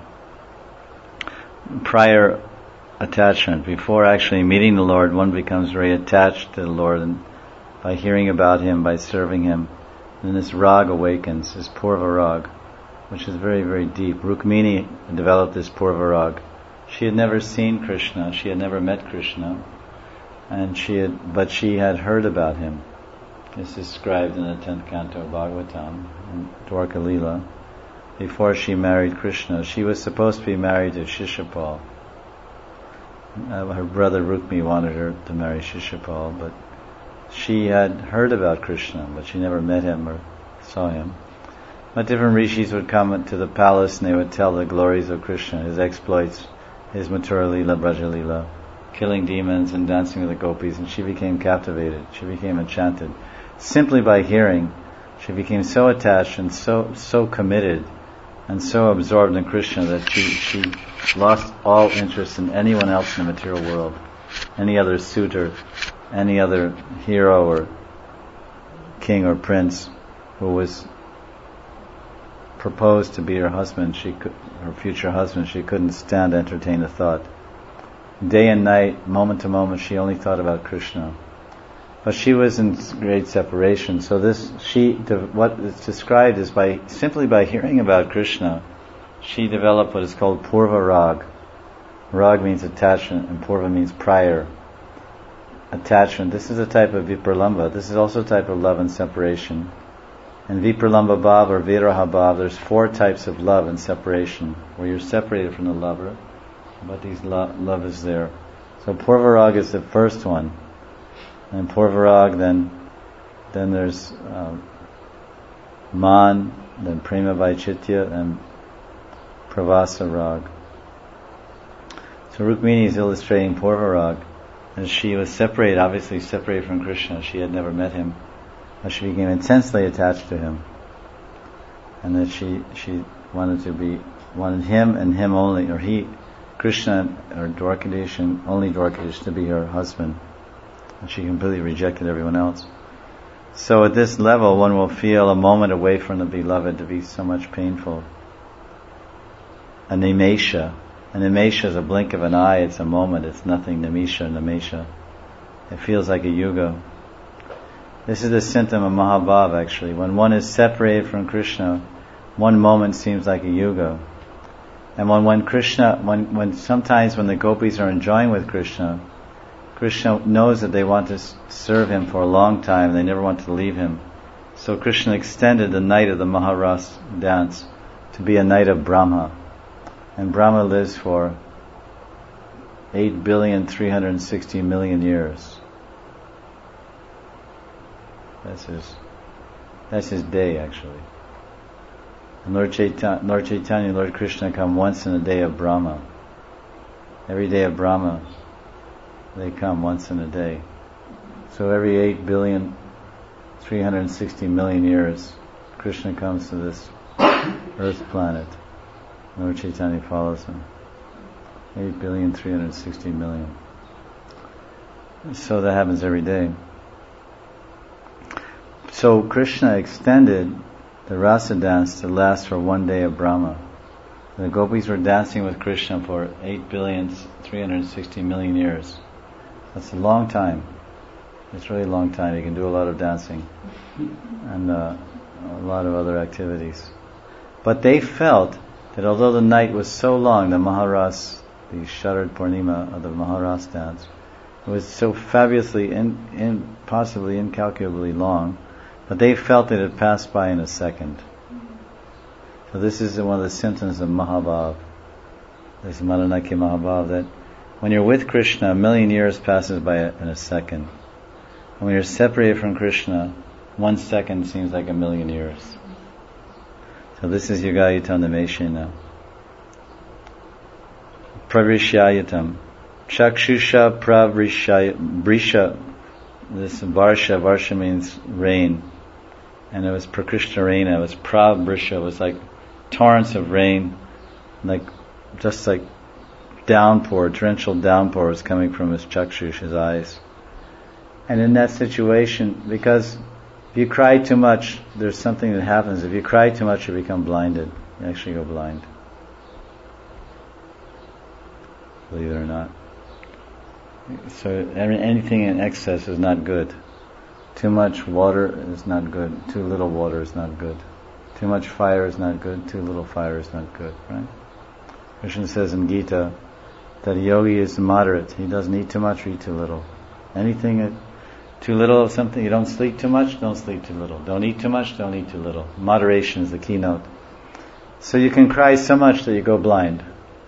prior attachment. Before actually meeting the Lord, one becomes very attached to the Lord, and by hearing about Him, by serving Him, and this rag awakens, this purva rag, which is very, very deep. Rukmini developed this purva rag. She had never seen Krishna, she had never met Krishna, but she had heard about Him. This is described in the 10th canto of Bhagavatam, in Dwarka Leela. Before she married Krishna, she was supposed to be married to Shishupal. Her brother Rukmi wanted her to marry Shishupal, but she had heard about Krishna, but she never met him or saw him. But different rishis would come to the palace and they would tell the glories of Krishna, His exploits, His Mathura Leela, Braja Leela, killing demons and dancing with the gopis, and she became captivated, she became enchanted. Simply by hearing, she became so attached and so committed and so absorbed in Krishna that she lost all interest in anyone else in the material world, any other suitor, any other hero or king or prince who was proposed to be her husband, her future husband. She couldn't stand to entertain the thought. Day and night, moment to moment, she only thought about Krishna. But she was in great separation. So what is described is simply by hearing about Krishna, she developed what is called purva rag. Rag means attachment, and purva means prior attachment. This is a type of vipralamba. This is also a type of love and separation. In vipralamba bhav or viraha bhav, there's 4 types of love and separation, where you're separated from the lover, but love is there. So purva rag is the first one. And purva rag, then there's man, then prema vaichitya, and pravasa rag. So Rukmini is illustrating purva rag, as she was obviously separated from Krishna. She had never met him, but she became intensely attached to him, and that she wanted him and him only, or Krishna or Dwarkadish and only Dwarkadish to be her husband. And she completely rejected everyone else. So at this level, one will feel a moment away from the beloved to be so much painful. A nimesha. A nimesha is a blink of an eye, it's a moment, it's nothing. Nimesha. It feels like a yuga. This is the symptom of Mahabhav actually. When one is separated from Krishna, one moment seems like a yuga. And when sometimes when the gopis are enjoying with Krishna knows that they want to serve him for a long time, they never want to leave him. So Krishna extended the night of the Maharas dance to be a night of Brahma. And Brahma lives for 8,360,000,000 years. That's his day actually. And Lord Chaitanya and Lord Krishna come once in a day of Brahma. Every day of Brahma they come once in a day. So every 8,360,000,000 years Krishna comes to this earth planet. Lord Chaitanya follows him. 8,360,000,000. So that happens every day. So Krishna extended the rasa dance to last for one day of Brahma. The gopis were dancing with Krishna for 8,360,000,000 years. That's a long time. It's really a long time. You can do a lot of dancing and a lot of other activities. But they felt that although the night was so long, the Maharas, the Sharad Purnima of the Maharas dance, it was so fabulously, possibly incalculably long, but they felt that it passed by in a second. So this is one of the symptoms of Mahabhav. This Maranaki Mahabhav, that when you're with Krishna, 1,000,000 years passes by in a second. And when you're separated from Krishna, 1 second seems like 1,000,000 years. So this is Yogayutam now. Pravrishayatam. Chakshusha Brisha. This Varsha means rain. And it was Prakrishna rain. It was Brisha. It was like torrents of rain. Just like downpour, torrential downpour was coming from his chakshush, his eyes. And in that situation, because if you cry too much, there's something that happens. If you cry too much, you become blinded. You actually go blind. Believe it or not. So anything in excess is not good. Too much water is not good. Too little water is not good. Too much fire is not good. Too little fire is not good. Right? Krishna says in Gita that a yogi is moderate. He doesn't eat too much or eat too little. Anything too little of something, you don't sleep too much, don't sleep too little. Don't eat too much, don't eat too little. Moderation is the keynote. So you can cry so much that you go blind.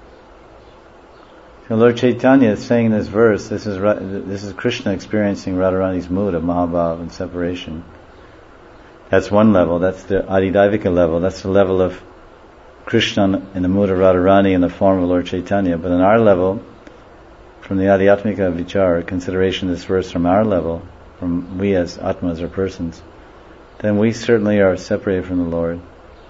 So Lord Chaitanya is saying in this verse, this is Krishna experiencing Radharani's mood of Mahabhav and separation. That's one level, that's the Adidavika level, that's the level of Krishna in the mood of Radharani in the form of Lord Chaitanya. But on our level, from the Adhyatmika Vichar, consideration of this verse from our level, from we as Atmas or persons, then we certainly are separated from the Lord.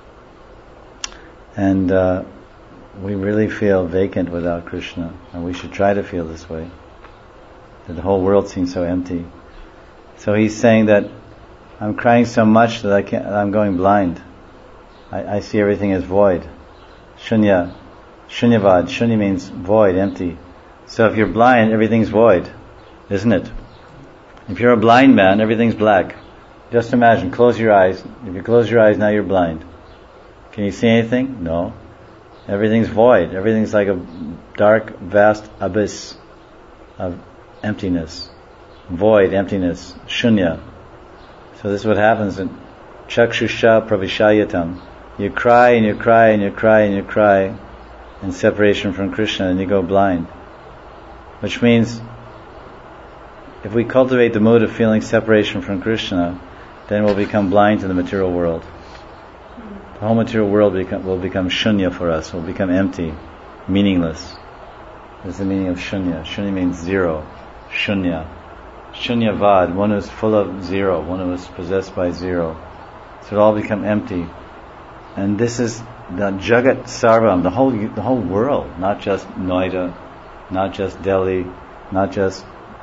And we really feel vacant without Krishna, and we should try to feel this way. That the whole world seems so empty. So he's saying that I'm crying so much that I'm going blind. I see everything as void. Shunya. Shunyavad. Shunya means void, empty. So if you're blind, everything's void, isn't it? If you're a blind man, everything's black. Just imagine, close your eyes. If you close your eyes, now you're blind. Can you see anything? No. Everything's void. Everything's like a dark, vast abyss of emptiness. Void, emptiness, shunya. So this is what happens in Chakshusha Pravishayatam. You cry and you cry and you cry and you cry in separation from Krishna, and you go blind. Which means, if we cultivate the mood of feeling separation from Krishna, then we'll become blind to the material world. The whole material world will become shunya for us, will become empty, meaningless. That's the meaning of shunya. Shunya means zero. Shunya. Shunyavad, one who's full of zero, one who is possessed by zero. So it'll all become empty. And this is the Jagat Sarvam, the whole world, not just Noida, not just Delhi, not just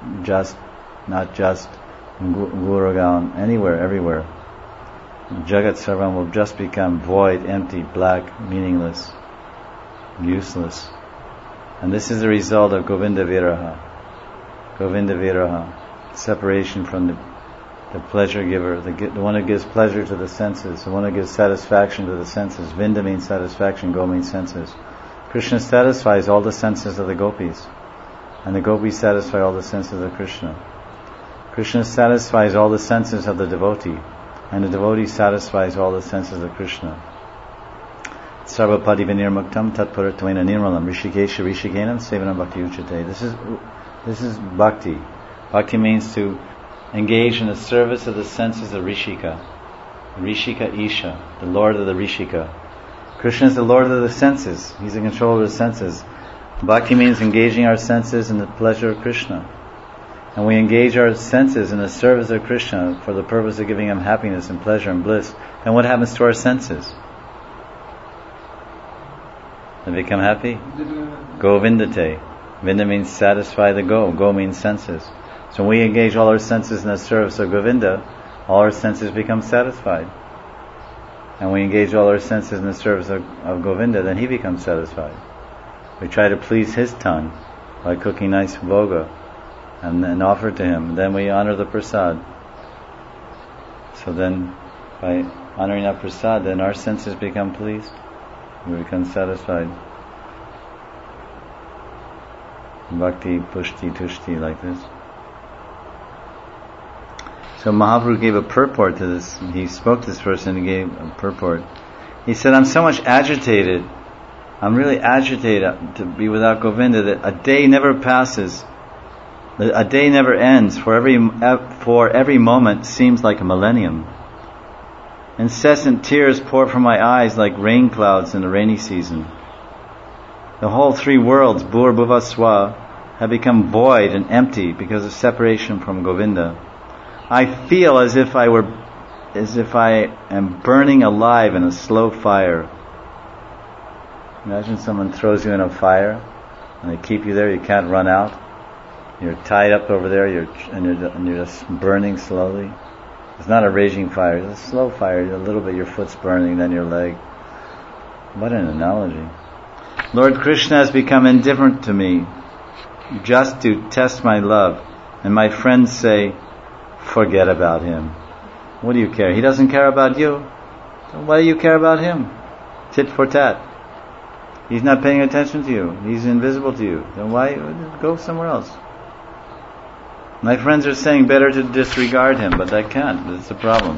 Gurugram, anywhere, everywhere. Jagat Sarvam will just become void, empty, black, meaningless, useless. And this is the result of Govinda Viraha. Govinda Viraha, separation from the pleasure giver, the one who gives pleasure to the senses, the one who gives satisfaction to the senses. Vinda means satisfaction, Go means senses. Krishna satisfies all the senses of the gopis, and the gopis satisfy all the senses of Krishna. Krishna satisfies all the senses of the devotee, and the devotee satisfies all the senses of Krishna. Sarvapadi vinirmuktam tatparatvena nirmalam rishikesha rishikenam sevanam bhakti uchate. This is bhakti. Bhakti means to engage in the service of the senses of Rishika. Rishika Isha, the Lord of the Rishika. Krishna is the Lord of the senses. He's in control of the senses. Bhakti means engaging our senses in the pleasure of Krishna. And we engage our senses in the service of Krishna for the purpose of giving him happiness and pleasure and bliss. Then what happens to our senses? They become happy? Govindate. Vinda means satisfy the go. Go means senses. So when we engage all our senses in the service of Govinda, all our senses become satisfied. And we engage all our senses in the service of Govinda, then he becomes satisfied. We try to please his tongue by cooking nice bhoga and then offer to him. Then we honor the prasad. So then, by honoring that prasad, then our senses become pleased. You become satisfied. Bhakti, pushti, tushti, like this. So Mahaprabhu gave a purport to this. He spoke to this person and gave a purport. He said, I'm so much agitated. I'm really agitated to be without Govinda that a day never passes. A day never ends. For every moment seems like a millennium. Incessant tears pour from my eyes like rain clouds in the rainy season. The whole three worlds, Bhur Bhuva Swa, have become void and empty because of separation from Govinda. I feel as if I am burning alive in a slow fire. Imagine someone throws you in a fire and they keep you there, you can't run out. You're tied up over there, you're just burning slowly. It's not a raging fire, it's a slow fire. A little bit your foot's burning, then your leg. What an analogy. Lord Krishna has become indifferent to me just to test my love. And my friends say, forget about him. What do you care? He doesn't care about you. So why do you care about him? Tit for tat. He's not paying attention to you. He's invisible to you. Then why go somewhere else? My friends are saying better to disregard him, but I can't. That's the problem.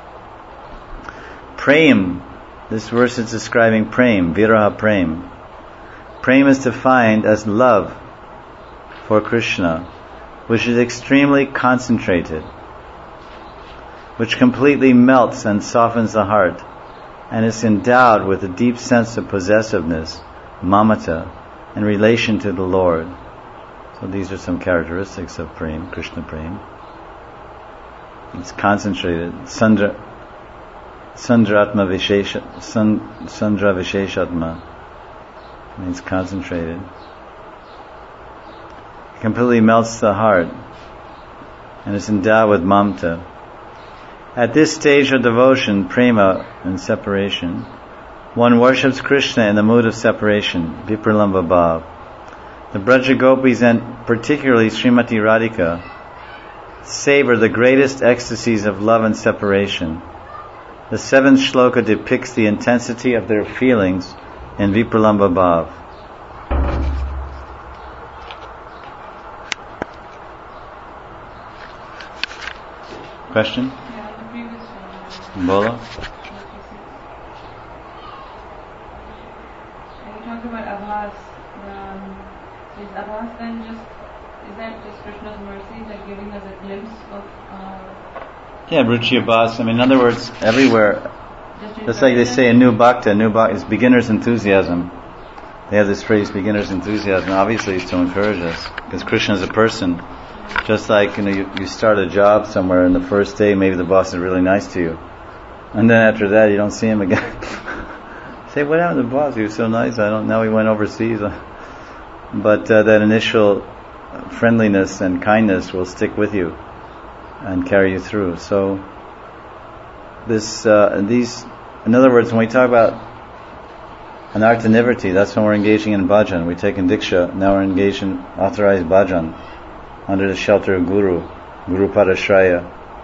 Prem. This verse is describing prem, viraha prem. Prem is defined as love for Krishna, which is extremely concentrated, which completely melts and softens the heart, and is endowed with a deep sense of possessiveness, mamata, in relation to the Lord. So these are some characteristics of prem, Krishna prem. It's concentrated. Sandra Visheshatma means concentrated. It completely melts the heart and is endowed with mamta. At this stage of devotion, prema and separation, one worships Krishna in the mood of separation, vipralamba bhav. The Braja Gopis and particularly Srimati Radhika savor the greatest ecstasies of love and separation. The 7th shloka depicts the intensity of their feelings in vipralamba bhav. Question? Yeah, the previous one. Bola? When you talk about Abhas, is Abhas then is that just Krishna's mercy, like giving us a glimpse of... Yeah, Ruchi Abhas. I mean, in other words, everywhere. Just like they say, a new bhakta is beginner's enthusiasm. They have this phrase, beginner's enthusiasm. Obviously, it's to encourage us, because Krishna is a person. Just like, you start a job somewhere, and the first day, maybe the boss is really nice to you, and then after that, you don't see him again. Say, what happened to the boss? He was so nice. Now he went overseas. But that initial friendliness and kindness will stick with you and carry you through. So in other words, when we talk about anartha-nivritti, that's when we're engaging in bhajan. We're taking diksha, now we're engaged in authorized bhajan under the shelter of Guru Padashraya.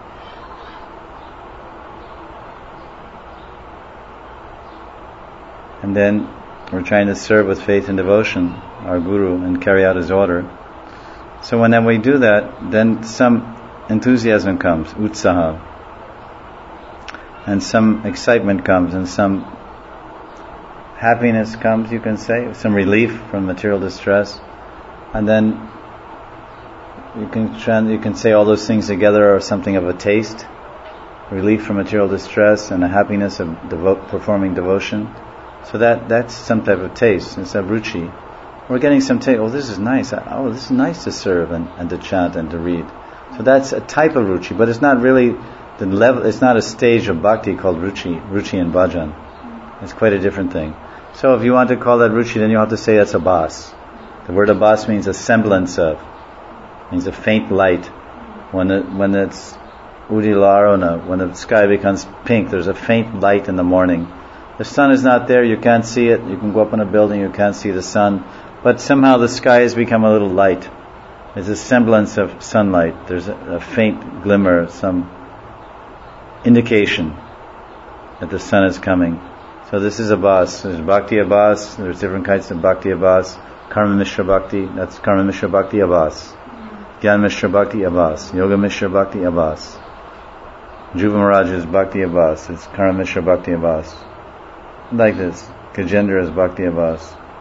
And then we're trying to serve with faith and devotion our Guru and carry out his order. So when we do that, then some enthusiasm comes, utsaha, and some excitement comes, and some happiness comes, you can say, some relief from material distress, and then you can say all those things together are something of a taste, relief from material distress and a happiness of performing devotion. So that's some type of taste. It's a ruchi. We're getting some taste. Oh, this is nice. This is nice to serve and to chant and to read. So that's a type of ruchi, but it's not really the level. It's not a stage of bhakti called ruchi and bhajan. It's quite a different thing. So if you want to call that ruchi, then you have to say that's abhas. The word abhas means a semblance of, means a faint light. When it's udilarona, when the sky becomes pink, there's a faint light in the morning. The sun is not there, you can't see it. You can go up in a building, you can't see the sun, but somehow the sky has become a little light. There's a semblance of sunlight. There's a faint glimmer, some indication that the sun is coming. So this is Abhas. There's Bhakti Abhas, there's different kinds of Bhakti Abhas. Karma Mishra Bhakti, that's Karma Mishra Bhakti Abhas. Gyan Mishra Bhakti Abhas. Yoga Mishra Bhakti Abhas. Dhruva Maharaj's Bhakti Abhas, it's Karma Mishra Bhakti Abhas. Like this. Gajendra is Bhakti Abhas.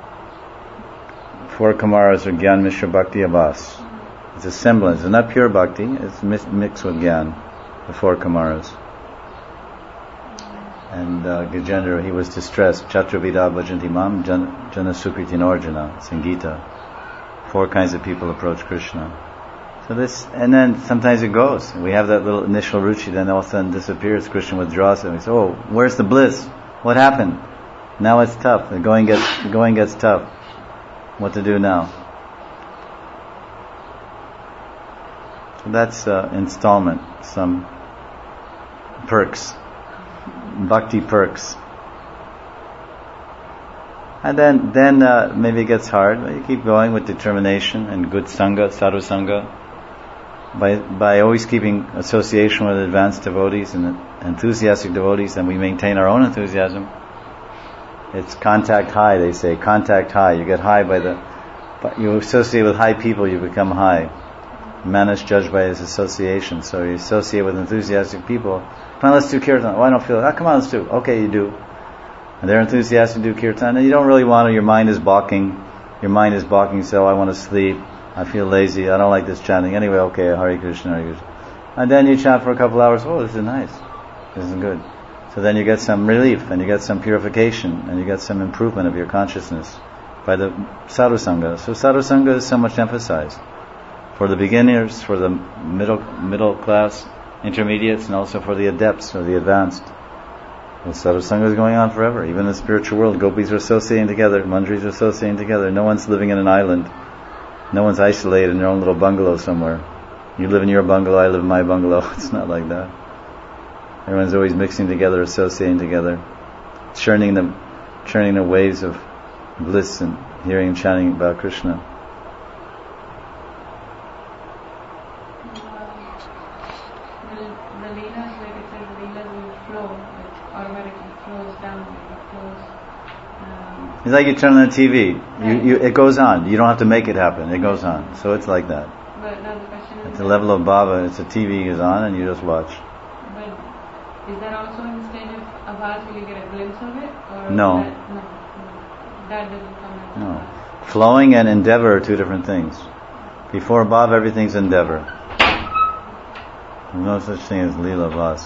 4 Kumaras are Gyan Mishra Bhakti Abhas. It's a semblance. It's not pure Bhakti, it's mixed with Gyan, the 4 Kumaras. And Gajendra, he was distressed. Chaturvida bhajanti mam jana sukritin arjuna. It's in Gita. 4 kinds of people approach Krishna. So this, and then sometimes it goes. We have that little initial ruchi, then all of a sudden disappears. Krishna withdraws it. And we say, oh, where's the bliss? What happened? Now it's tough. The going gets tough. What to do now? So that's installment. Some perks. Bhakti perks. And then maybe it gets hard, but you keep going with determination and good sangha, sadhu sangha. By always keeping association with advanced devotees and enthusiastic devotees, and we maintain our own enthusiasm. It's contact high, they say. Contact high. You get high you associate with high people, you become high. Man is judged by his association. So you associate with enthusiastic people. Come on, let's do kirtan. Oh, I don't feel it. Oh, come on, let's do. Okay, you do. And they're enthusiastic to do kirtan. And you don't really want to. Your mind is balking. So I want to sleep. I feel lazy. I don't like this chanting. Anyway, okay, Hare Krishna, Hare Krishna. And then you chant for a couple hours. Oh, this is nice. This is good. So then you get some relief, and you get some purification, and you get some improvement of your consciousness by the sadhu sangha. So sadhu sangha is so much emphasized for the beginners, for the middle class, intermediates, and also for the adepts or the advanced. The sadhu sangha is going on forever. Even in the spiritual world, gopis are associating together, manjaris are associating together. No one's living in an island. No one's isolated in their own little bungalow somewhere. You live in your bungalow, I live in my bungalow. It's not like that. Everyone's always mixing together, associating together, churning the waves of bliss and hearing and chanting about Krishna. The leelas, like it says, the leelas will flow, it automatically flows down, it flows. It's like you turn on the TV. It goes on. You don't have to make it happen. It goes on. So it's like that. But now the question is, at the level of bhava, it's a TV is on and you just watch. But is that also in the stage of Abhas? Will you get a glimpse of it? Or No. That doesn't come at No. Abhas. Flowing and endeavor are two different things. Before bhava, everything's endeavor. There's no such thing as lila bhas.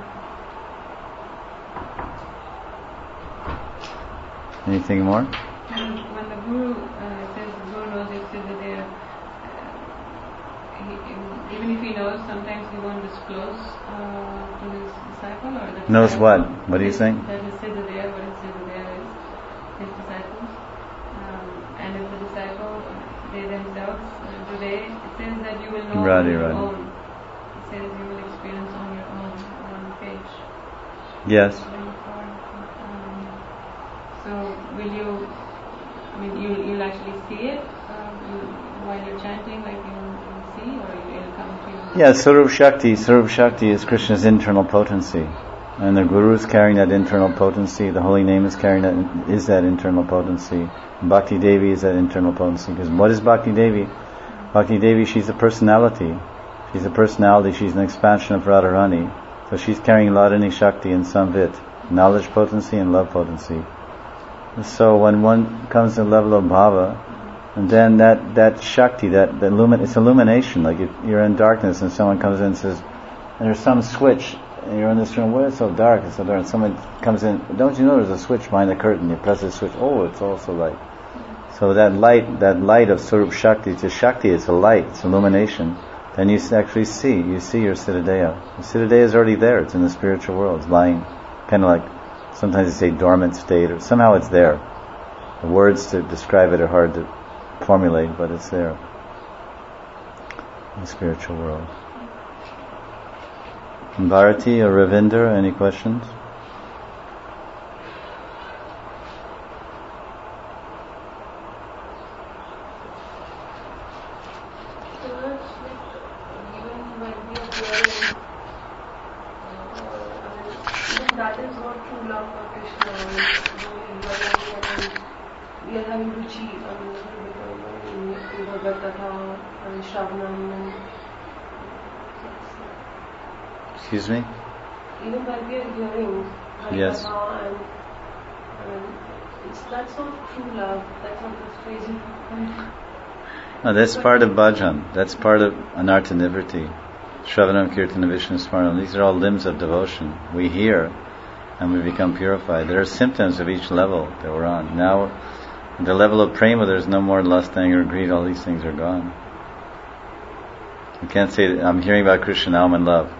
Anything more? When the Guru says the Guru knows Yasudadeva, even if he knows, sometimes he won't disclose to his disciple or the Knows disciple. what? What do you think? That is Siddhadeva, what is Siddhadeva is, his disciples. And if the disciple, they themselves, today, it says that you will know on your own. It says you will experience on your own, one page. Yes. So will you, you'll actually see it while you're chanting, like you'll see, or it'll come to you? Yeah, Sarup Shakti is Krishna's internal potency. And the Guru is carrying that internal potency, the holy name is carrying that internal potency. Bhakti Devi is that internal potency. Because what is Bhakti Devi? Bhakti Devi, she's a personality. She's an expansion of Radharani. So she's carrying Ladini Shakti and Samvit, knowledge potency and love potency. So when one comes to the level of bhava, and then that Shakti, it's illumination. Like if you're in darkness and someone comes in and says, and there's some switch, and you're in this room, why is it so dark? It's so dark. And someone comes in, don't you know there's a switch behind the curtain? You press the switch, oh, it's also light. So that light of Sarup Shakti, it's a light, it's illumination. Then you actually see your Siddhadeya. The Siddhadeya is already there, it's in the spiritual world, it's lying, kind of like, sometimes they say dormant state, or somehow it's there. The words to describe it are hard to formulate, but it's there in the spiritual world. Bharati or Ravinder, any questions? That is what true love for Krishna is. we are having ruchi in Bhagavad Katha and Shravanam. Excuse me? Even while we are hearing Yes. Harikatha and that's not true love, that's not this crazy. No, that's part of bhajan. That's part of anartha nivritti. Shravanam, Kirtana, Vishnu Smaranam. These are all limbs of devotion. We hear and we become purified. There are symptoms of each level that we're on. Now, at the level of prema, there's no more lust, anger, greed. All these things are gone. You can't say that I'm hearing about Krishna, now I'm in love.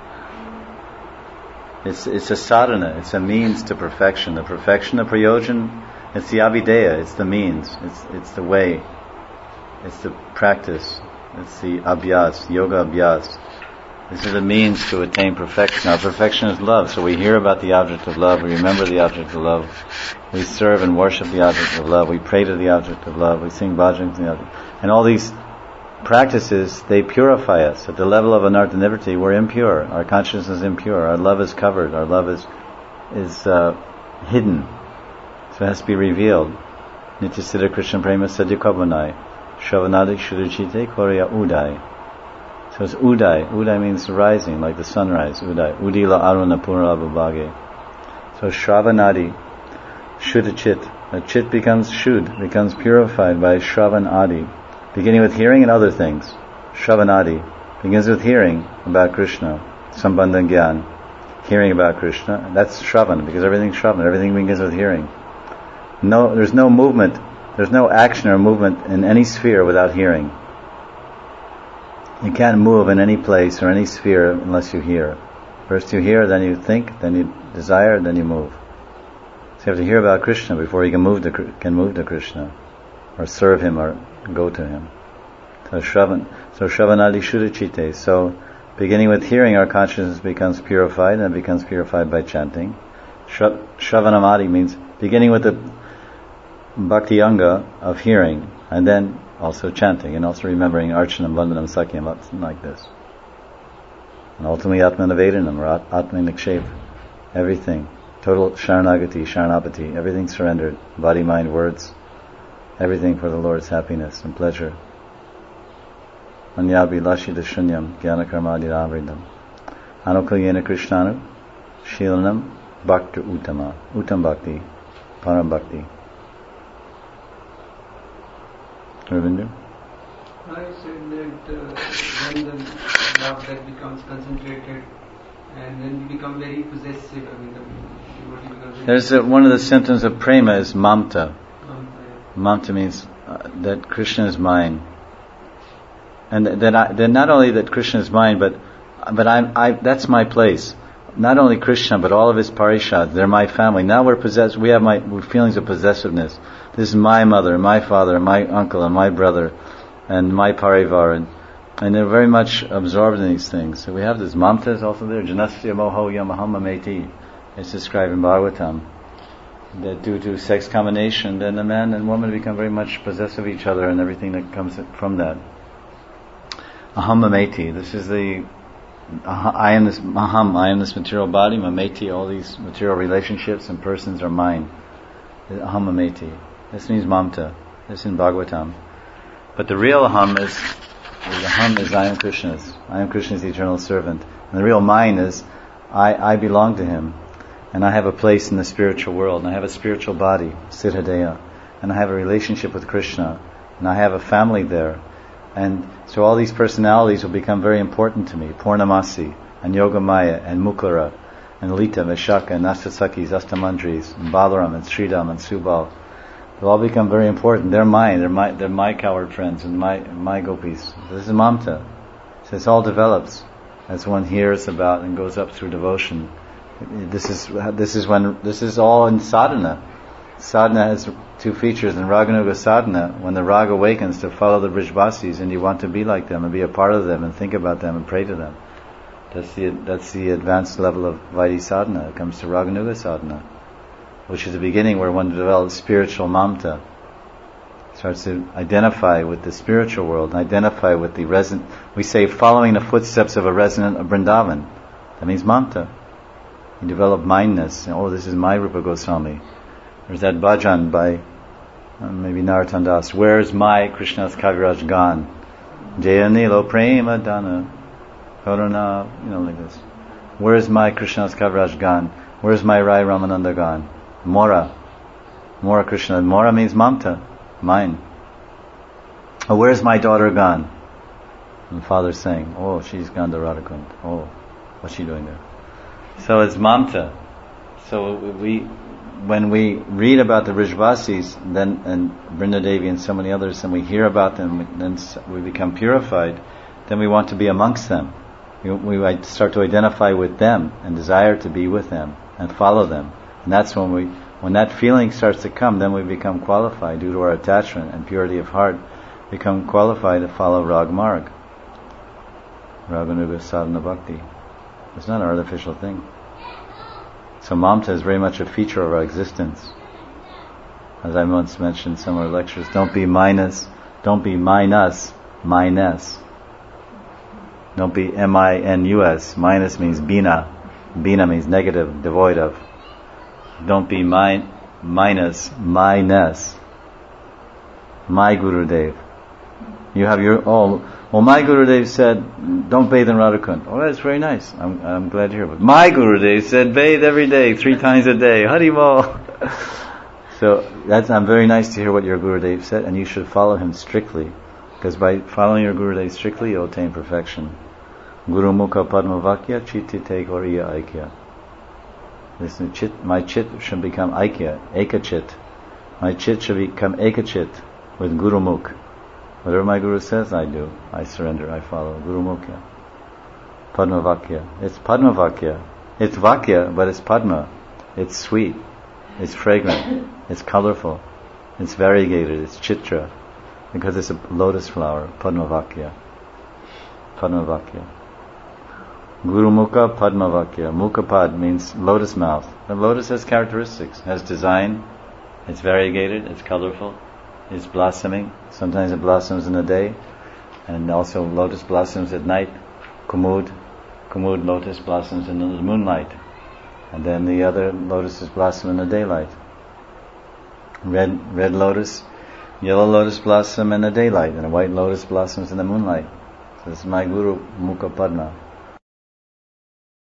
It's a sadhana. It's a means to perfection. The perfection of prayojan, it's the avideya. It's the means. It's the way. It's the practice. It's the abhyas, yoga abhyas. This is a means to attain perfection. Our perfection is love. So we hear about the object of love. We remember the object of love. We serve and worship the object of love. We pray to the object of love. We sing bhajans to the object. And all these practices, they purify us. At the level of anartha nivritti, we're impure. Our consciousness is impure. Our love is covered. Our love is hidden. So it has to be revealed. Nityasiddha Krishna Prema Sadhya Kavanai. Shravanadi Shuddhachite Korya Udai. So it's Udai. Udai means rising, like the sunrise. Udai. Udila Aruna Purnalabhabhage. So Shravanadi Shuddhachit. The chit becomes Shuddh, becomes purified by Shravanadi. Beginning with hearing and other things. Shravanadi begins with hearing about Krishna. Sambandha Gyan. Hearing about Krishna. That's Shravan, because everything's Shravan. Everything begins with hearing. No, there's no movement. There's no action or movement in any sphere without hearing. You can't move in any place or any sphere unless you hear. First you hear, then you think, then you desire, then you move. So you have to hear about Krishna before you can move to Krishna, or serve him, or go to him. So Shravanadi Shuddhachite. So beginning with hearing, our consciousness becomes purified, and it becomes purified by chanting. Shravanamadi means beginning with the Bhakti Anga of hearing, and then also chanting, and also remembering Archanam, Vandanam, Sakyam, something like this. And ultimately Atmanavedanam, or Atmanikshep, everything. Total Sharanagati, Sharanapati, everything surrendered. Body, mind, words, everything for the Lord's happiness and pleasure. Anyabi Lashita Shunyam, Gyanakarmadi Avridam. Anukalyena Krishnanu, Shilanam, Bhakti Uttama, Uttam Bhakti, Param Bhakti. Ravinder? I said that when the love that becomes concentrated and then we become very possessive, I mean, the devotee becomes... There's one of the symptoms of prema is mamta. yeah. Mamta means that Krishna is mine. And then not only that Krishna is mine, but that's my place. Not only Krishna, but all of his parishads, they're my family. Now we're possessed, we have feelings of possessiveness. This is my mother, my father, my uncle, and my brother, and my parivar, and they're very much absorbed in these things. So we have this mamta is also there. Janasya moho yamaham mameti. It's described in Bhagavatam that due to sex combination, then the man and woman become very much possessive of each other and everything that comes from that. Aham mameti. This is I am this material body. Mameti. All these material relationships and persons are mine. Aham mameti. This means mamta. This is in Bhagavatam. But the real aham is I am Krishna's. I am Krishna's eternal servant. And the real mine is I belong to him. And I have a place in the spiritual world. And I have a spiritual body, Siddhadeya. And I have a relationship with Krishna. And I have a family there. And so all these personalities will become very important to me. Purnamasi, and Yogamaya, and Mukura, and Lita, Vishaka, and Astasakis, Astamandris, and Balaram, and Sridham, and Subal. They'll all become very important. They're mine. They're my cowherd friends and my gopis. This is mamta. So this all develops as one hears about and goes up through devotion. This is all in sadhana. Sadhana has two features. In Raganuga sadhana, when the raga awakens to follow the Brijvasis and you want to be like them and be a part of them and think about them and pray to them. That's the advanced level of Vaidhi sadhana. It comes to Raganuga sadhana, which is the beginning where one develops spiritual mamta. Starts to identify with the spiritual world and identify with the resident. We say following the footsteps of a resident of Vrindavan. That means mamta. You develop mindness. This is my Rupa Goswami. There's that bhajan by maybe Narottam Das, where's my Krishna's Kaviraj gone? Jaya Nilo Prema Dana Karuna, like this. Where's my Krishna's Kaviraj gone? Where's my Rai Ramananda gone? Mora Krishna. Mora means Mamta, mine. Oh, where's my daughter gone? And the father's saying, oh, she's gone to Radhakund. Oh, what's she doing there? So it's Mamta. So when we read about the Vrijvasis, then and Vrindadevi and so many others, and we hear about them, then we become purified. Then we want to be amongst them. We start to identify with them and desire to be with them and follow them. And that's when that feeling starts to come, then we become qualified due to our attachment and purity of heart, become qualified to follow Rag Marg. Raganuga Sadhana Bhakti. It's not an artificial thing. So Mamta is very much a feature of our existence. As I once mentioned in some of our lectures, don't be minus, don't be minus, minus. Don't be minus. Minus means bina. Bina means negative, devoid of. Don't be minus, minus. My Gurudev. You have your all. Well, my Gurudev said, don't bathe in Radhakund. Oh, that's very nice. I'm glad to hear it. But my Gurudev said, bathe every day, 3 times a day. Haribol. So I'm very nice to hear what your Gurudev said, and you should follow him strictly, because by following your Gurudev strictly, you'll attain perfection. Guru Mukha Padma Vakya Chittite Gauriya Aikya. Listen, my chit should become Aikya, Eka Chit. My chit should become Eka Chit with Guru Mukh. Whatever my Guru says, I do. I surrender, I follow. Guru Mukhya. Padma Vakya. It's Padma Vakya. It's Vakya, but it's Padma. It's sweet. It's fragrant. It's colorful. It's variegated. It's Chitra. Because it's a lotus flower. Padma Vakya. Padma Vakya. Guru Mukha Padma Vakya. Mukha Pad means lotus mouth. The lotus has characteristics. Has design. It's variegated. It's colorful. It's blossoming. Sometimes it blossoms in the day, and also lotus blossoms at night. Kumud lotus blossoms in the moonlight, and then the other lotuses blossom in the daylight. Red lotus, yellow lotus blossom in the daylight, and a white lotus blossoms in the moonlight. So this is my Guru Mukha Padma.